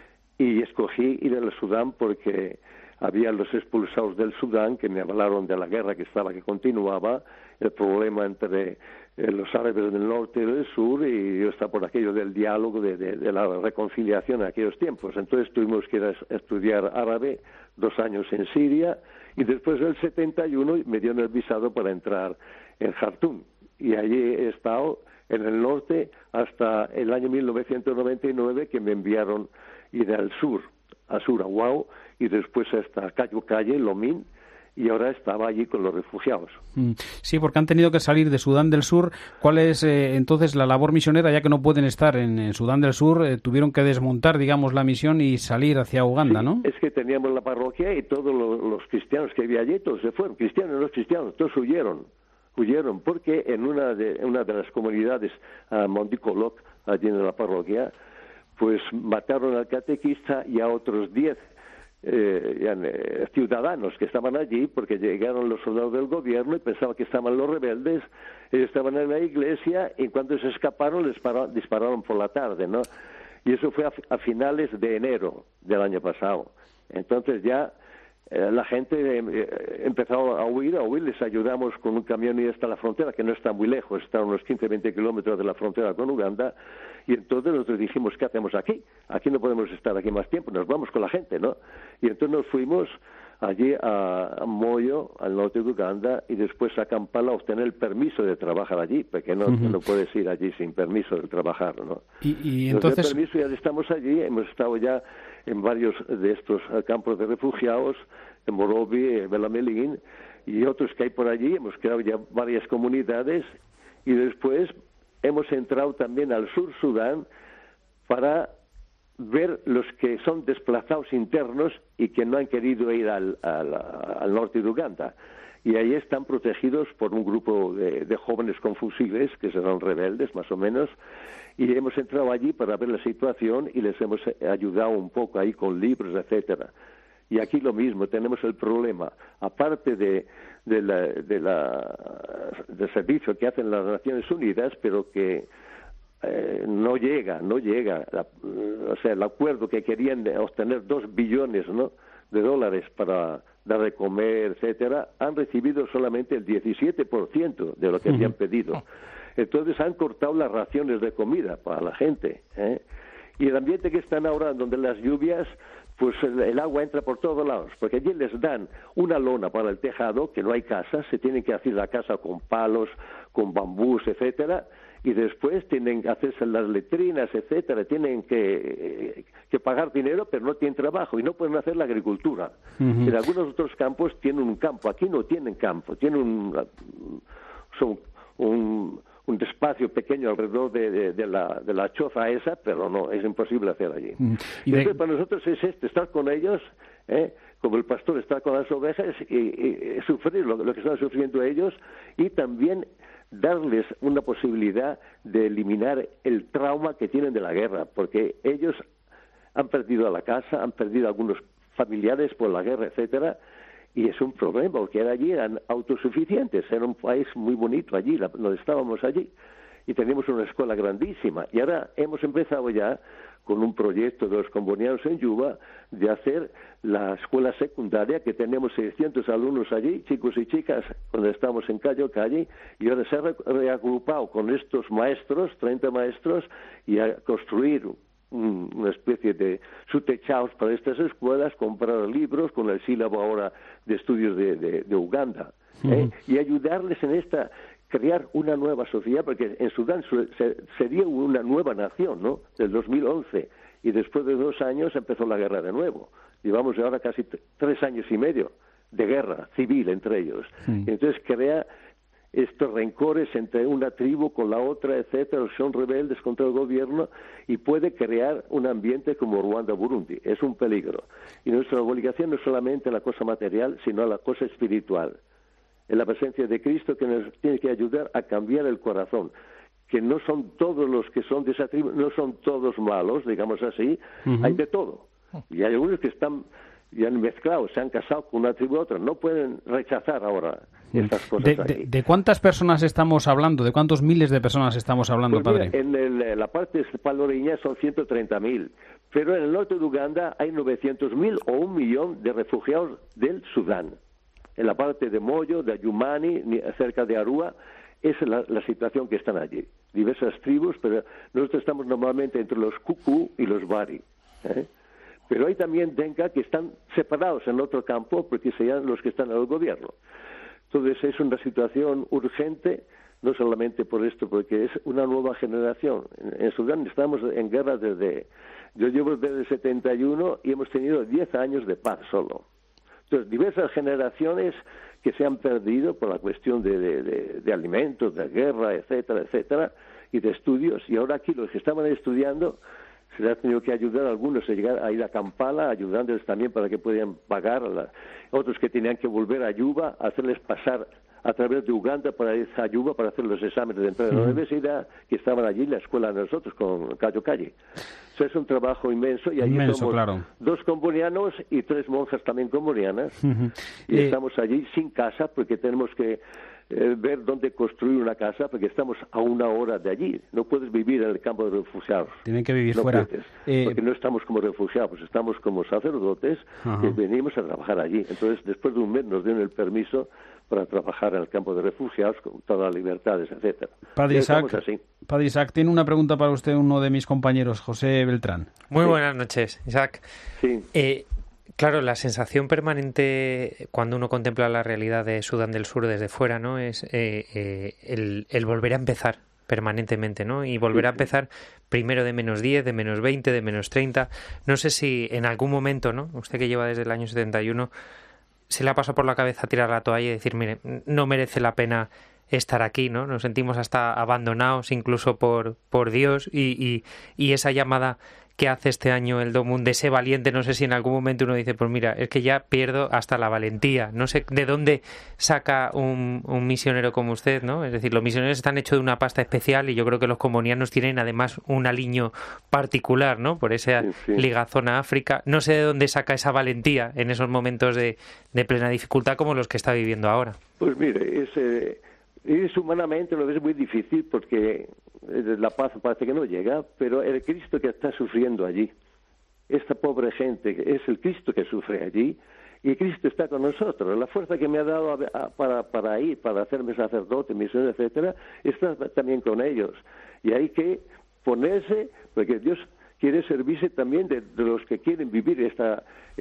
I: y escogí ir al Sudán porque había los expulsados del Sudán que me hablaron de la guerra que estaba, que continuaba, el problema entre eh, los árabes del norte y del sur, y yo estaba por aquello del diálogo, de, de, de la reconciliación en aquellos tiempos. Entonces tuvimos que ir a estudiar árabe dos años en Siria, y después del setenta y uno me dieron el visado para entrar en Jartum, y allí he estado en el norte hasta el año mil novecientos noventa y nueve, que me enviaron ir al sur, a Suraguao, y después hasta Cayucayi, Lomín, y ahora estaba allí con los refugiados.
C: Sí, porque han tenido que salir de Sudán del Sur. ¿Cuál es eh, entonces la labor misionera? Ya que no pueden estar en, en Sudán del Sur, eh, tuvieron que desmontar, digamos, la misión y salir hacia Uganda,
I: sí,
C: ¿no?
I: Es que teníamos la parroquia y todos los, los cristianos que había allí, todos se fueron, cristianos y no cristianos, todos huyeron, huyeron, porque en una de, una de las comunidades, uh, Mondicolok, allí en la parroquia, pues mataron al catequista y a otros diez Eh, eh, ciudadanos que estaban allí, porque llegaron los soldados del gobierno y pensaban que estaban los rebeldes. Ellos estaban en la iglesia, y cuando se escaparon les para, dispararon por la tarde, ¿no? Y eso fue a, a finales de enero del año pasado. Entonces ya eh, la gente eh, empezó a huir, a huir, les ayudamos con un camión y hasta la frontera, que no está muy lejos, está a unos quince a veinte kilómetros de la frontera con Uganda. Y entonces nosotros dijimos, ¿qué hacemos aquí? Aquí no podemos estar aquí más tiempo, nos vamos con la gente, ¿no? Y entonces nos fuimos allí a, a Moyo, al norte de Uganda, y después a Kampala a obtener el permiso de trabajar allí, porque no, uh-huh. no puedes ir allí sin permiso de trabajar, ¿no?
C: Y, y entonces...
I: Nos dio permiso, ya estamos allí, hemos estado ya en varios de estos campos de refugiados, en Morobi, en Belamelín, y otros que hay por allí, hemos creado ya varias comunidades, y después hemos entrado también al sur Sudán para ver los que son desplazados internos y que no han querido ir al, al, al norte de Uganda. Y ahí están protegidos por un grupo de, de jóvenes con fusiles, que serán rebeldes más o menos, y hemos entrado allí para ver la situación y les hemos ayudado un poco ahí con libros, etcétera. Y aquí lo mismo, tenemos el problema, aparte de, de la, de la, del servicio que hacen las Naciones Unidas, pero que eh, no llega, no llega, la, o sea, el acuerdo que querían de obtener dos billones, ¿no?, de dólares para dar de comer, etcétera, han recibido solamente el diecisiete por ciento de lo que habían pedido. Entonces han cortado las raciones de comida para la gente, ¿eh? Y el ambiente que están ahora, donde las lluvias, pues el, el agua entra por todos lados, porque allí les dan una lona para el tejado, que no hay casa, se tienen que hacer la casa con palos, con bambús, etcétera, y después tienen que hacerse las letrinas, etcétera, tienen que, que pagar dinero, pero no tienen trabajo y no pueden hacer la agricultura. Uh-huh. En algunos otros campos tienen un campo, aquí no tienen campo, tienen un, son un, un espacio pequeño alrededor de, de, de, la, de la choza esa, pero no, es imposible hacer allí. Uh-huh. Y de... Entonces para nosotros es este, estar con ellos, ¿eh? Como el pastor está con las ovejas, y, y, y sufrir lo, lo que están sufriendo ellos, y también darles una posibilidad de eliminar el trauma que tienen de la guerra, porque ellos han perdido la casa, han perdido algunos familiares por la guerra, etcétera, y es un problema, porque allí eran autosuficientes, era un país muy bonito allí, donde estábamos allí, y teníamos una escuela grandísima, y ahora hemos empezado ya con un proyecto de los combonianos en Yuba de hacer la escuela secundaria, que tenemos seiscientos alumnos allí, chicos y chicas, cuando estamos en Cayo Calle, y ahora se ha reagrupado con estos maestros, treinta maestros, y a construir un, una especie de subtechados para estas escuelas, comprar libros con el sílabo ahora de estudios de, de, de Uganda, ¿eh? Uh-huh. Y ayudarles en esta... crear una nueva sociedad, porque en Sudán sería una nueva nación, ¿no?, del dos mil once, y después de dos años empezó la guerra de nuevo. Llevamos ahora casi t- tres años y medio de guerra civil entre ellos. Sí. Entonces crea estos rencores entre una tribu con la otra, etcétera, son rebeldes contra el gobierno, y puede crear un ambiente como Ruanda-Burundi. Es un peligro. Y nuestra obligación no es solamente la cosa material, sino la cosa espiritual. En la presencia de Cristo, que nos tiene que ayudar a cambiar el corazón, que no son todos los que son de esa tribu, no son todos malos, digamos así, uh-huh. Hay de todo. Y hay algunos que están ya han mezclado, se han casado con una tribu u otra, no pueden rechazar ahora estas cosas.
C: ¿De, de, de cuántas personas estamos hablando? ¿De cuántos miles de personas estamos hablando,
I: pues mira,
C: padre?
I: En el, la parte paloriña son ciento treinta mil, pero en el norte de Uganda hay novecientos mil o un millón de refugiados del Sudán. En la parte de Moyo, de Ayumani, cerca de Arua, esa es la, la situación que están allí. Diversas tribus, pero nosotros estamos normalmente entre los Kuku y los Bari. ¿eh? Pero hay también Denka que están separados en otro campo porque serían los que están en el gobierno. Entonces es una situación urgente, no solamente por esto, porque es una nueva generación. En, en Sudán estamos en guerra desde... Yo llevo desde el setenta y uno y hemos tenido diez años de paz solo. Entonces, diversas generaciones que se han perdido por la cuestión de, de, de, de alimentos, de guerra, etcétera, etcétera, y de estudios. Y ahora aquí los que estaban estudiando, se les ha tenido que ayudar a algunos a llegar a ir a Kampala, ayudándoles también para que pudieran pagar, a la, otros que tenían que volver a Yuba, hacerles pasar a través de Uganda para ir a Yuba para hacer los exámenes de entrada de la universidad, que estaban allí en la escuela de nosotros, con Cayo Calle. Eso es un trabajo inmenso, y allí
C: inmenso,
I: somos
C: claro.
I: dos combonianos y tres monjas también combonianas, uh-huh. y eh... estamos allí sin casa porque tenemos que eh, ver dónde construir una casa, porque estamos a una hora de allí. No puedes vivir en el campo de refugiados.
C: Tienen que vivir
I: no
C: fuera.
I: Puedes,
C: eh...
I: porque no estamos como refugiados, estamos como sacerdotes, uh-huh. que venimos a trabajar allí. Entonces, después de un mes nos dieron el permiso para trabajar en el campo de refugiados con todas las libertades, etcétera.
C: Padre Isaac, Padre Isaac, tiene una pregunta para usted uno de mis compañeros, José Beltrán.
G: Muy
I: sí.
G: buenas noches, Isaac.
I: Sí.
G: Eh, claro, la sensación permanente cuando uno contempla la realidad de Sudán del Sur desde fuera, ¿no? Es eh, eh, el, el volver a empezar permanentemente, ¿no? Y volver sí, a empezar primero de menos diez, de menos veinte, de menos treinta. No sé si en algún momento, ¿no? Usted que lleva desde el año setenta y uno, se le ha pasado por la cabeza tirar la toalla y decir, mire, no merece la pena estar aquí, ¿no? Nos sentimos hasta abandonados incluso por, por Dios, y, y, y esa llamada que hace este año el Domún de ese valiente, no sé si en algún momento uno dice, pues mira, es que ya pierdo hasta la valentía. No sé de dónde saca un, un misionero como usted, ¿no? Es decir, los misioneros están hechos de una pasta especial, y yo creo que los combonianos tienen además un aliño particular, ¿no? Por esa sí, sí. ligazón a África. No sé de dónde saca esa valentía en esos momentos de, de plena dificultad como los que está viviendo ahora.
I: Pues mire, es... Eh... Es humanamente lo ves muy difícil porque la paz parece que no llega, pero el Cristo que está sufriendo allí, esta pobre gente, es el Cristo que sufre allí, y Cristo está con nosotros. La fuerza que me ha dado a, a, para, para ir, para hacerme sacerdote, misión, etcétera, está también con ellos. Y hay que ponerse, porque Dios quiere servirse también de, de los que quieren vivir esta,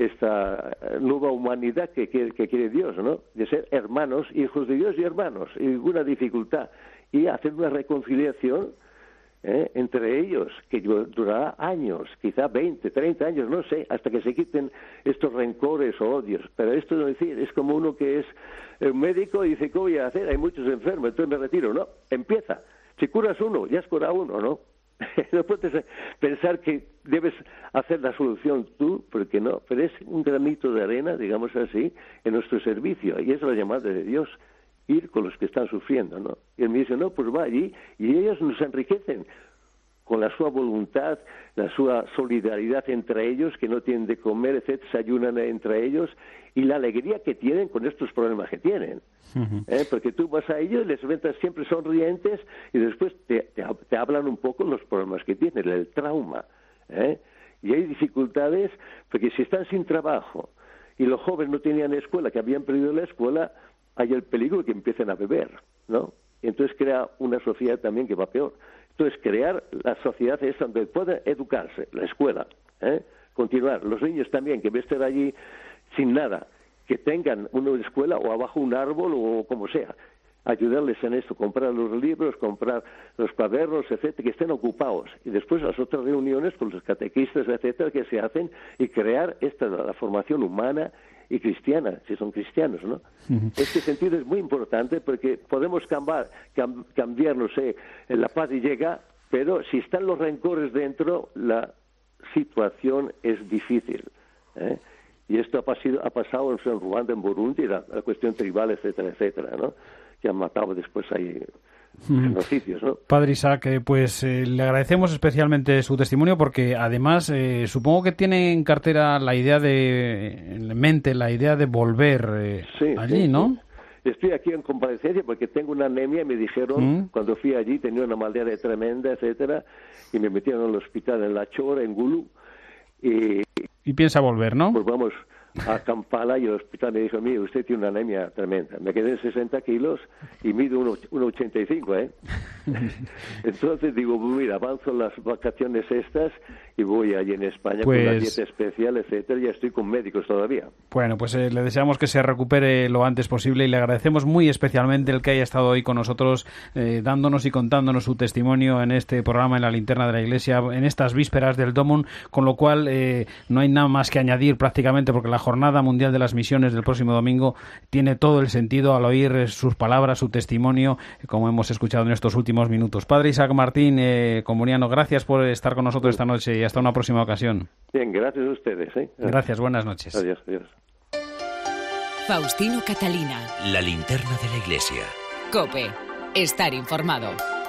I: esta nueva humanidad que quiere, que quiere Dios, ¿no? De ser hermanos, hijos de Dios y hermanos, y ninguna dificultad. Y hacer una reconciliación ¿eh? entre ellos, que durará años, quizá veinte, treinta años, no sé, hasta que se quiten estos rencores o odios. Pero esto no es decir, es como uno que es un médico y dice, ¿qué voy a hacer? Hay muchos enfermos, entonces me retiro. No, empieza. Si curas uno, ya has curado uno, ¿no? No puedes pensar que debes hacer la solución tú, porque no, pero es un granito de arena, digamos así, en nuestro servicio, y es la llamada de Dios, ir con los que están sufriendo, ¿no? Y él me dice, no, pues va allí, y ellos nos enriquecen con la su voluntad, la su solidaridad entre ellos, que no tienen de comer, etcétera, se ayunan entre ellos, y la alegría que tienen con estos problemas que tienen. Uh-huh. ¿Eh? Porque tú vas a ellos y les ves siempre sonrientes y después te, te, te hablan un poco los problemas que tienen, el trauma. ¿Eh? Y hay dificultades, porque si están sin trabajo y los jóvenes no tenían escuela, que habían perdido la escuela, hay el peligro de que empiecen a beber, ¿no? Y entonces crea una sociedad también que va peor. Entonces, crear la sociedad es donde pueda educarse, la escuela, ¿eh? Continuar. Los niños también, que ven estar allí sin nada, que tengan una escuela o abajo un árbol o como sea. Ayudarles en esto, comprar los libros, comprar los cuadernos, etcétera, que estén ocupados. Y después las otras reuniones con los catequistas, etcétera, que se hacen y crear esta la formación humana y cristiana, si son cristianos, ¿no? Uh-huh. Este sentido es muy importante porque podemos cambiar, cam, cambiar, no sé, la paz y llega, pero si están los rencores dentro, la situación es difícil, ¿eh? Y esto ha pasado, ha pasado en Ruanda, en Burundi, la, la cuestión tribal, etcétera, etcétera, ¿no? Que han matado después ahí genocidios, ¿no?
C: Padre Isaac, eh, pues eh, le agradecemos especialmente su testimonio porque además eh, supongo que tiene en cartera la idea de, en mente, la idea de volver eh,
I: sí,
C: allí,
I: sí,
C: ¿no?
I: Sí. Estoy aquí en comparecencia porque tengo una anemia y me dijeron, ¿Mm? Cuando fui allí, tenía una malaria tremenda, etcétera, y me metieron al hospital en La Chora, en Gulu, y...
C: Y piensa volver, ¿no?
I: Pues vamos a Kampala y el hospital me dijo, mire, usted tiene una anemia tremenda. Me quedé en sesenta kilos y mido uno ochenta y cinco, ¿eh? Entonces digo, mira, avanzo las vacaciones estas y voy allí en España pues... con la dieta especial, etcétera. Ya estoy con médicos todavía.
C: Bueno, pues eh, le deseamos que se recupere lo antes posible y le agradecemos muy especialmente el que haya estado hoy con nosotros eh, dándonos y contándonos su testimonio en este programa en la Linterna de la Iglesia, en estas vísperas del Domum, con lo cual eh, no hay nada más que añadir prácticamente porque la Jornada Mundial de las Misiones del próximo domingo tiene todo el sentido al oír sus palabras, su testimonio, como hemos escuchado en estos últimos minutos. Padre Isaac Martín, eh, comuniano, gracias por estar con nosotros esta noche y hasta una próxima ocasión.
I: Bien, gracias a ustedes. ¿eh? Gracias.
C: gracias, buenas noches.
I: Adiós, adiós.
A: Faustino Catalina.
B: La Linterna de la Iglesia.
A: COPE. Estar informado.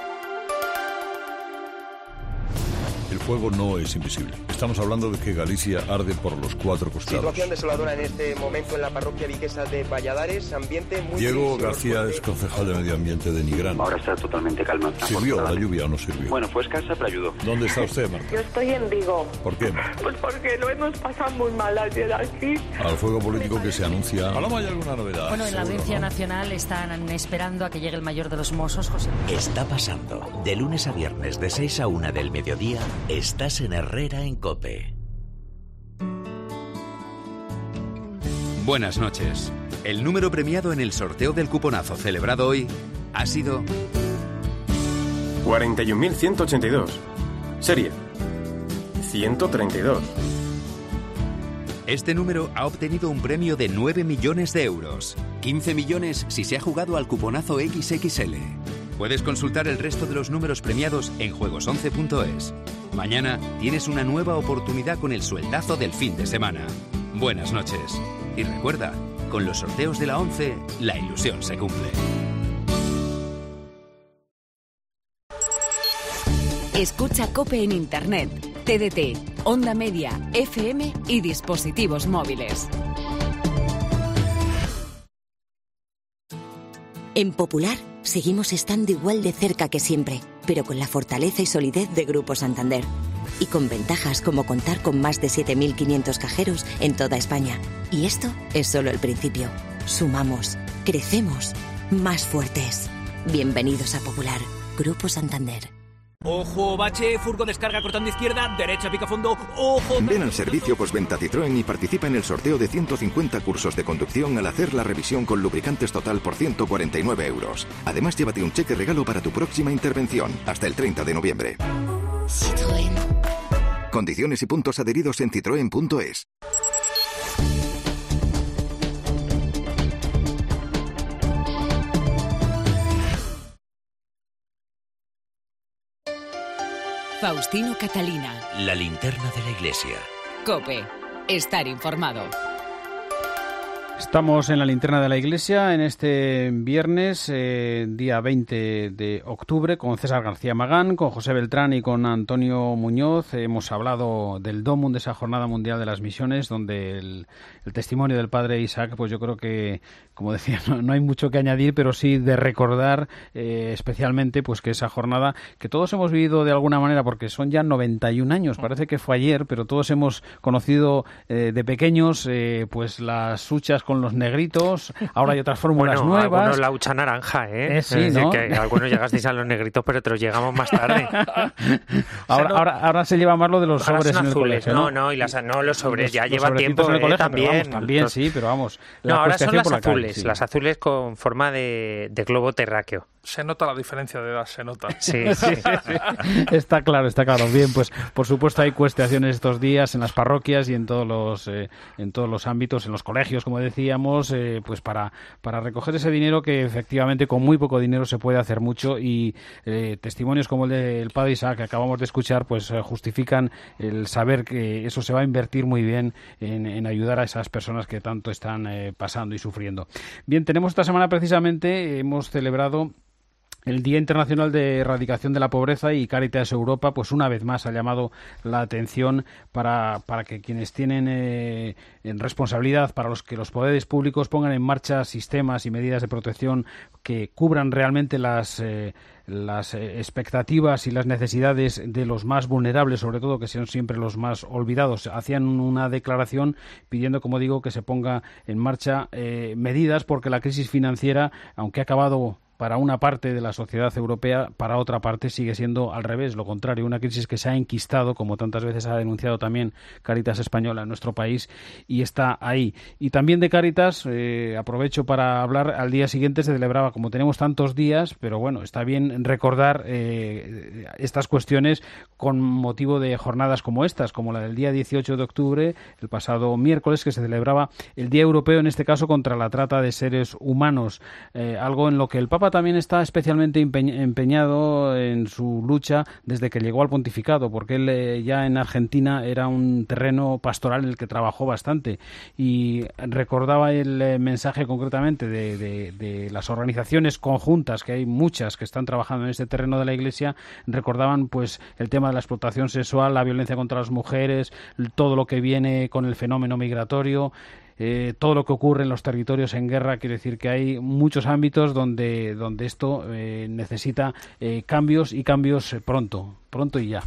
J: El fuego no es invisible. Estamos hablando de que Galicia arde por los cuatro costados.
K: Situación desoladora en este momento en la parroquia viquesa de Valladares, ambiente muy...
J: Diego García es concejal de Medio Ambiente de Nigrán.
L: Ahora está totalmente calma.
J: ¿Sirvió la lluvia o no sirvió?
L: Bueno, fue escasa, pero ayudó.
J: ¿Dónde está usted, Marta?
M: Yo estoy en Vigo.
J: ¿Por qué, Marta?
M: Pues porque lo hemos pasado muy mal ayer aquí.
J: Al fuego político que se anuncia... ¿Paloma, hay alguna novedad?
N: Bueno, en la Audiencia
J: ¿no?
N: Nacional están esperando a que llegue el mayor de los Mossos, José.
B: Está pasando. De lunes a viernes, de seis a una del mediodía, estás en Herrera en COPE.
O: Buenas noches. El número premiado en el sorteo del cuponazo celebrado hoy ha sido...
P: cuarenta y un mil ciento ochenta y dos. Serie ciento treinta y dos.
O: Este número ha obtenido un premio de nueve millones de euros. quince millones si se ha jugado al cuponazo equis equis ele. Puedes consultar el resto de los números premiados en juegos once punto es. Mañana tienes una nueva oportunidad con el sueldazo del fin de semana. Buenas noches. Y recuerda, con los sorteos de la once, la ilusión se cumple.
A: Escucha COPE en Internet, T D T, Onda Media, F M y dispositivos móviles.
Q: En Popular seguimos estando igual de cerca que siempre, pero con la fortaleza y solidez de Grupo Santander. y con ventajas como contar con más de siete mil quinientos cajeros en toda España. Y esto es solo el principio. Sumamos, crecemos, más fuertes. Bienvenidos a Popular, Grupo Santander.
R: Ojo, bache, furgo descarga cortando izquierda, derecha pica fondo, ojo...
S: Ven al servicio postventa Citroën y participa en el sorteo de ciento cincuenta cursos de conducción al hacer la revisión con lubricantes total por ciento cuarenta y nueve euros. Además, llévate un cheque regalo para tu próxima intervención, hasta el treinta de noviembre. Citroën. Condiciones y puntos adheridos en citroen punto es.
A: Faustino Catalina.
B: La linterna de la iglesia.
A: COPE. Estar informado.
C: Estamos en la linterna de la iglesia en este viernes, eh, día veinte de octubre, con César García Magán, con José Beltrán y con Antonio Muñoz. Hemos hablado del DOMUN, de esa Jornada Mundial de las Misiones, donde el, el testimonio del padre Isaac, pues yo creo que, como decía, no, no hay mucho que añadir, pero sí de recordar eh, especialmente pues que esa jornada que todos hemos vivido de alguna manera, porque son ya noventa y un años, parece que fue ayer, pero todos hemos conocido eh, de pequeños eh, pues las huchas con los negritos, ahora hay otras fórmulas
G: bueno,
C: nuevas.
G: Algunos la hucha naranja, ¿eh?
C: eh sí,
G: es
C: ¿no?
G: decir, que algunos llegasteis a los negritos, pero otros llegamos más tarde.
C: ahora,
G: o sea, no,
C: ahora, ahora se lleva más lo de los
G: ahora
C: sobres
G: son
C: en el
G: azules,
C: colegio,
G: ¿no?
C: No,
G: no, y las, no los sobres
C: los,
G: ya
C: los
G: llevan tiempo
C: en el
G: eh,
C: colegio,
G: también.
C: Vamos, también los, sí, pero vamos.
G: No, ahora son las
C: calle,
G: azules,
C: sí.
G: las azules con forma de, de globo terráqueo.
E: Se nota la diferencia de edad, se nota.
G: Sí, sí, sí.
C: Está claro, está claro. Bien, pues por supuesto hay cuestiones estos días en las parroquias y en todos los eh, en todos los ámbitos, en los colegios, como decíamos, eh, pues para para recoger ese dinero que efectivamente con muy poco dinero se puede hacer mucho y eh, testimonios como el del padre Isaac que acabamos de escuchar, pues eh, justifican el saber que eso se va a invertir muy bien en, en ayudar a esas personas que tanto están eh, pasando y sufriendo. Bien, tenemos esta semana precisamente, hemos celebrado el Día Internacional de Erradicación de la Pobreza y Cáritas Europa, pues una vez más ha llamado la atención para, para que quienes tienen eh, en responsabilidad, para los que los poderes públicos pongan en marcha sistemas y medidas de protección que cubran realmente las eh, las expectativas y las necesidades de los más vulnerables, sobre todo que sean siempre los más olvidados. Hacían una declaración pidiendo, como digo, que se ponga en marcha eh, medidas porque la crisis financiera, aunque ha acabado para una parte de la sociedad europea, para otra parte sigue siendo al revés, lo contrario, una crisis que se ha enquistado, como tantas veces ha denunciado también Cáritas Española en nuestro país, y está ahí. Y también de Cáritas, eh, aprovecho para hablar, al día siguiente se celebraba, como tenemos tantos días, pero bueno, está bien recordar eh, estas cuestiones con motivo de jornadas como estas, como la del día dieciocho de octubre, el pasado miércoles, que se celebraba el Día Europeo, en este caso, contra la trata de seres humanos, eh, algo en lo que el Papa también está especialmente empeñado en su lucha desde que llegó al pontificado, porque él eh, ya en Argentina era un terreno pastoral en el que trabajó bastante y recordaba el eh, mensaje concretamente de, de, de las organizaciones conjuntas, que hay muchas que están trabajando en este terreno de la Iglesia, recordaban pues el tema de la explotación sexual, la violencia contra las mujeres, todo lo que viene con el fenómeno migratorio. Eh, todo lo que ocurre en los territorios en guerra. Quiere decir que hay muchos ámbitos donde, donde esto eh, necesita eh, cambios y cambios eh, pronto, pronto y ya.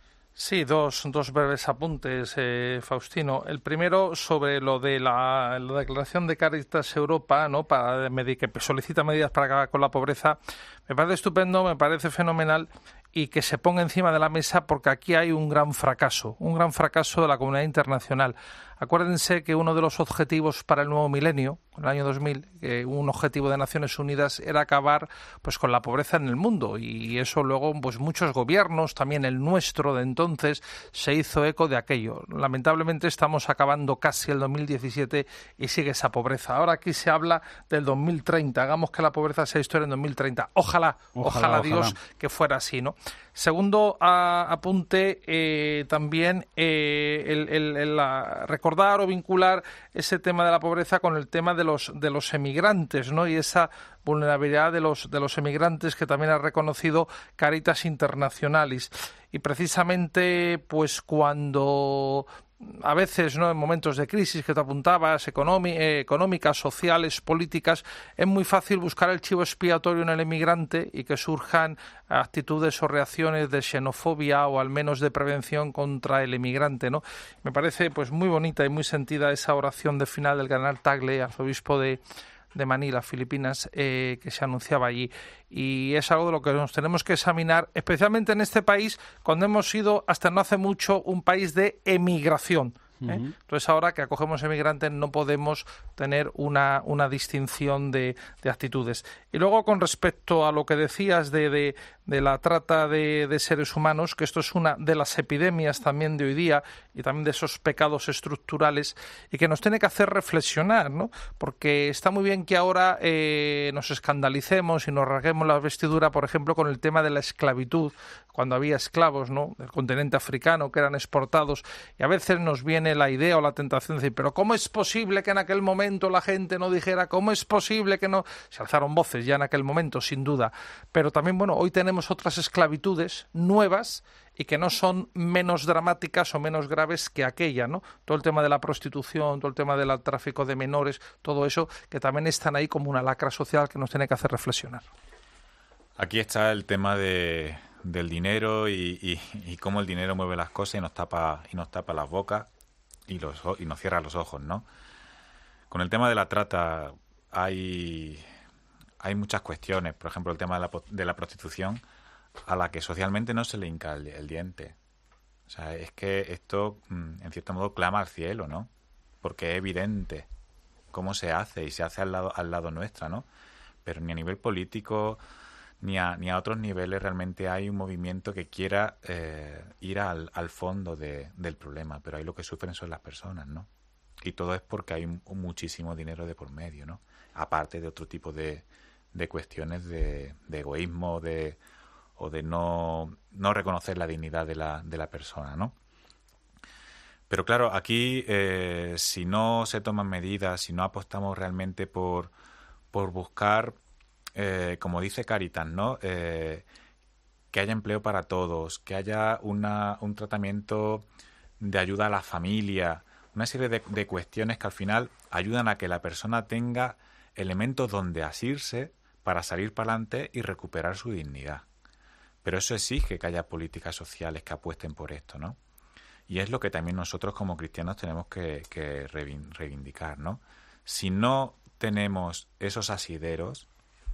E: Sí, dos, dos breves apuntes, eh, Faustino. El primero sobre lo de la, la declaración de Cáritas Europa, ¿no? Para que solicita medidas para acabar con la pobreza. Me parece estupendo, me parece fenomenal y que se ponga encima de la mesa porque aquí hay un gran fracaso, un gran fracaso de la comunidad internacional. Acuérdense que uno de los objetivos para el nuevo milenio, en el año dos mil, eh, un objetivo de Naciones Unidas era acabar pues con la pobreza en el mundo y eso luego pues muchos gobiernos, también el nuestro de entonces, se hizo eco de aquello. Lamentablemente estamos acabando casi el dos mil diecisiete y sigue esa pobreza. Ahora aquí se habla del dos mil treinta, hagamos que la pobreza sea historia en dos mil treinta. Ojalá, ojalá, ojalá Dios ojalá. que fuera así, ¿no? Segundo a, apunte, eh, también eh, el, el, el, la, recordar o vincular ese tema de la pobreza con el tema de los de los emigrantes, ¿no? Y esa vulnerabilidad de los de los emigrantes que también ha reconocido Cáritas Internacionalis. Y precisamente, pues cuando a veces, ¿no?, en momentos de crisis que te apuntabas, económi- eh, económicas, sociales, políticas, es muy fácil buscar el chivo expiatorio en el emigrante y que surjan actitudes o reacciones de xenofobia o al menos de prevención contra el emigrante, ¿no? Me parece pues muy bonita y muy sentida esa oración de final del cardenal Tagle, arzobispo de de Manila, Filipinas, eh, que se anunciaba allí. Y es algo de lo que nos tenemos que examinar, especialmente en este país, cuando hemos sido, hasta no hace mucho, un país de emigración. ¿eh? Uh-huh. Entonces, ahora que acogemos emigrantes, no podemos tener una, una distinción de, de actitudes. Y luego, con respecto a lo que decías de, de, de la trata de, de seres humanos, que esto es una de las epidemias también de hoy día y también de esos pecados estructurales y que nos tiene que hacer reflexionar, ¿no? Porque está muy bien que ahora eh, nos escandalicemos y nos rasguemos la vestidura, por ejemplo, con el tema de la esclavitud, cuando había esclavos, ¿no?, del continente africano que eran exportados, y a veces nos viene la idea o la tentación de decir, pero ¿cómo es posible que en aquel momento la gente no dijera? ¿Cómo es posible que no? Se alzaron voces ya en aquel momento, sin duda, pero también, bueno, hoy tenemos otras esclavitudes nuevas y que no son menos dramáticas o menos graves que aquella, ¿no? Todo el tema de la prostitución, todo el tema del tráfico de menores, todo eso, que también están ahí como una lacra social que nos tiene que hacer reflexionar.
F: Aquí está el tema de, del dinero y, y, y cómo el dinero mueve las cosas y nos tapa y nos tapa las bocas y, los, y nos cierra los ojos, ¿no? Con el tema de la trata hay, hay muchas cuestiones. Por ejemplo, el tema de la, de la prostitución, a la que socialmente no se le hinca el, el diente. O sea, es que esto, en cierto modo, clama al cielo, ¿no? Porque es evidente cómo se hace y se hace al lado, al lado nuestra, ¿no? Pero ni a nivel político ni a, ni a otros niveles realmente hay un movimiento que quiera eh, ir al, al fondo de, del problema. Pero ahí lo que sufren son las personas, ¿no? Y todo es porque hay un, un muchísimo dinero de por medio, ¿no? Aparte de otro tipo de, de cuestiones de, de egoísmo, de o de no, no reconocer la dignidad de la, de la persona, ¿no? Pero claro, aquí eh, si no se toman medidas, si no apostamos realmente por, por buscar, eh, como dice Cáritas, ¿no?, eh, que haya empleo para todos, que haya una, un tratamiento de ayuda a la familia, una serie de, de cuestiones que al final ayudan a que la persona tenga elementos donde asirse para salir para adelante y recuperar su dignidad. Pero eso exige que haya políticas sociales que apuesten por esto, ¿no? Y es lo que también nosotros como cristianos tenemos que, que reivindicar, ¿no? Si no tenemos esos asideros,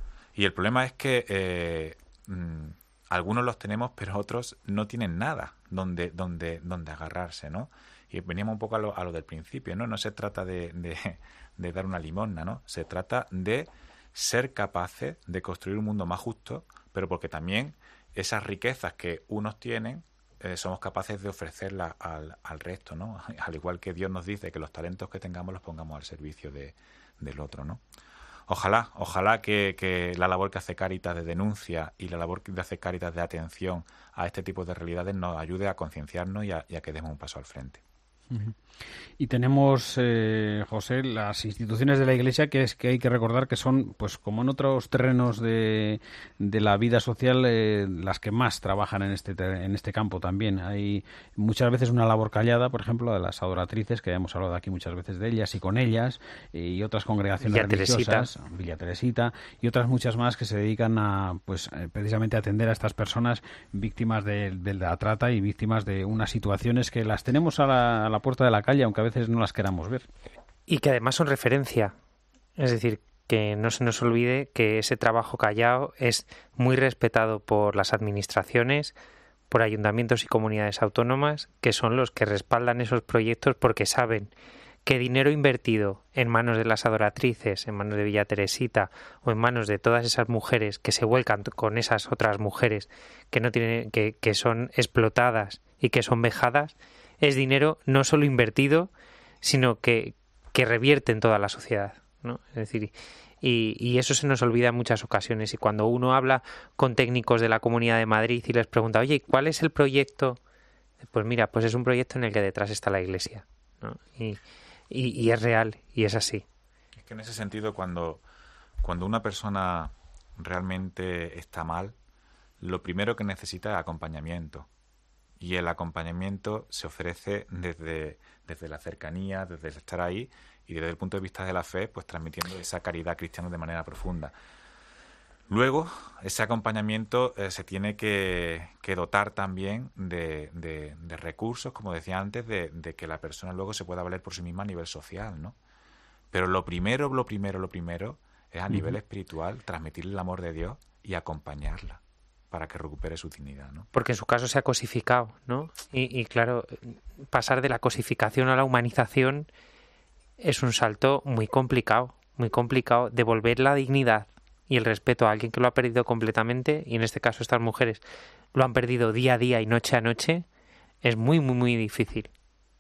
F: y el problema es que eh, mmm, algunos los tenemos, pero otros no tienen nada donde, donde, donde agarrarse, ¿no? Y veníamos un poco a lo, a lo del principio, ¿no? No se trata de, de, de dar una limosna, ¿no? Se trata de ser capaces de construir un mundo más justo, pero porque también esas riquezas que unos tienen eh, somos capaces de ofrecerlas al, al resto, ¿no? Al igual que Dios nos dice que los talentos que tengamos los pongamos al servicio de, del otro, ¿no? Ojalá, ojalá que, que la labor que hace Cáritas de denuncia y la labor que hace Cáritas de atención a este tipo de realidades nos ayude a concienciarnos y a, y a que demos un paso al frente.
C: Uh-huh. Y tenemos, eh, José, las instituciones de la Iglesia que es que hay que recordar que son, pues como en otros terrenos de, de la vida social, eh, las que más trabajan en este en este campo también. Hay muchas veces una labor callada, por ejemplo, de las adoratrices, que hemos hablado aquí muchas veces de ellas y con ellas, y otras congregaciones
G: Villa
C: religiosas,
G: Teresita.
C: Villa Teresita, y otras muchas más que se dedican a, pues precisamente a atender a estas personas víctimas de, de la trata y víctimas de unas situaciones que las tenemos a la, a la puerta de la calle, aunque a veces no las queramos ver.
G: Y que además son referencia. Es decir, que no se nos olvide que ese trabajo callado es muy respetado por las administraciones, por ayuntamientos y comunidades autónomas, que son los que respaldan esos proyectos porque saben que dinero invertido en manos de las adoratrices, en manos de Villa Teresita o en manos de todas esas mujeres que se vuelcan con esas otras mujeres que no tienen, que, que son explotadas y que son vejadas, es dinero no solo invertido, sino que, que revierte en toda la sociedad, ¿no? Es decir, y, y eso se nos olvida en muchas ocasiones. Y cuando uno habla con técnicos de la Comunidad de Madrid y les pregunta, oye, ¿cuál es el proyecto? Pues mira, pues es un proyecto en el que detrás está la Iglesia, ¿no? Y, y, y es real, y es así.
F: Es que en ese sentido, cuando, cuando una persona realmente está mal, lo primero que necesita es acompañamiento. y el acompañamiento se ofrece desde, desde la cercanía, desde el estar ahí y desde el punto de vista de la fe, pues transmitiendo esa caridad cristiana de manera profunda. Luego, ese acompañamiento eh, se tiene que, que dotar también de, de, de recursos, como decía antes, de, de que la persona luego se pueda valer por sí misma a nivel social, ¿no? Pero lo primero, lo primero, lo primero es a nivel uh-huh. espiritual transmitirle el amor de Dios y acompañarla para que recupere su dignidad, ¿no?
G: Porque en su caso se ha cosificado, ¿no? Y, y claro, pasar de la cosificación a la humanización es un salto muy complicado, muy complicado. Devolver la dignidad y el respeto a alguien que lo ha perdido completamente, y en este caso estas mujeres lo han perdido día a día y noche a noche, es muy, muy, muy difícil.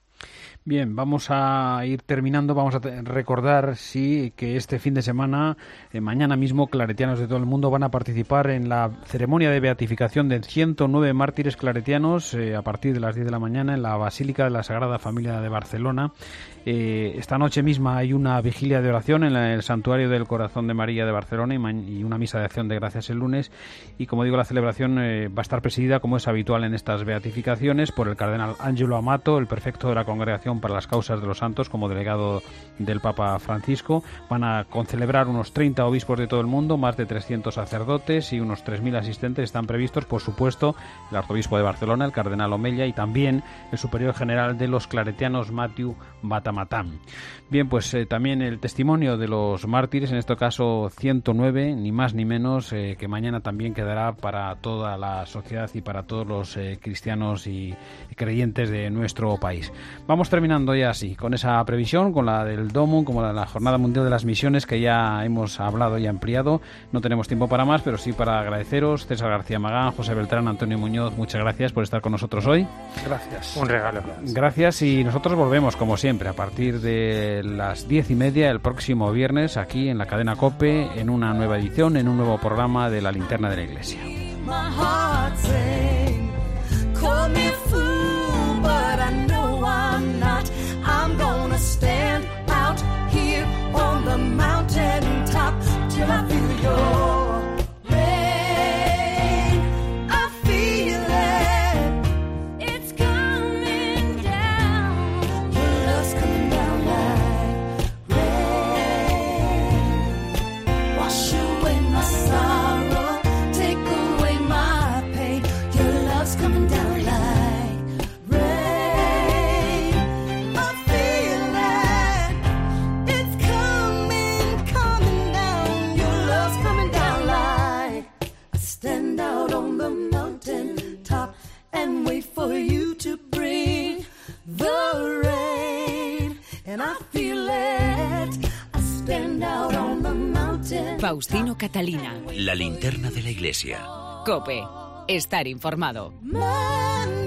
C: Bien, vamos a ir terminando. Vamos a recordar, sí, que este fin de semana, eh, mañana mismo, claretianos de todo el mundo van a participar en la ceremonia de beatificación de ciento nueve mártires claretianos eh, a partir de las diez de la mañana en la Basílica de la Sagrada Familia de Barcelona. Eh, esta noche misma hay una vigilia de oración en el Santuario del Corazón de María de Barcelona y, ma- y una misa de acción de gracias el lunes. Y como digo, la celebración eh, va a estar presidida, como es habitual en estas beatificaciones, por el cardenal Ángelo Amato, el prefecto de la Congregación para las Causas de los Santos, como delegado del Papa Francisco. Van a concelebrar unos treinta obispos de todo el mundo, más de trescientos sacerdotes y unos tres mil asistentes. Están previstos, por supuesto, el arzobispo de Barcelona, el cardenal Omella, y también el superior general de los claretianos, Matthew Batamatán. Bien, pues eh, también el testimonio de los mártires, en este caso ciento nueve, ni más ni menos, eh, que mañana también quedará para toda la sociedad y para todos los eh, cristianos y creyentes de nuestro país. Vamos terminando ya así, con esa previsión, con la del DOMUN, como la de la Jornada Mundial de las Misiones, que ya hemos hablado y ampliado. No tenemos tiempo para más, pero sí para agradeceros, César García Magán, José Beltrán, Antonio Muñoz, muchas gracias por estar con nosotros hoy.
E: Gracias.
G: Un regalo.
C: Gracias, y nosotros volvemos, como siempre, a partir de las diez y media el próximo viernes, aquí en la cadena COPE, en una nueva edición, en un nuevo programa de La Linterna de la Iglesia.
T: I'm gonna stand out here on the mountain top till I feel your rain. I feel it, it's coming down. Your love's coming down like rain. Wash away my sorrow, take away my pain. Your love's coming down like stand out on the mountain top and wait for you to bring the rain. And I feel it. I stand out on the mountain.
A: Faustino Catalina.
B: La Linterna de la Iglesia.
A: COPE. Estar informado.
T: Man.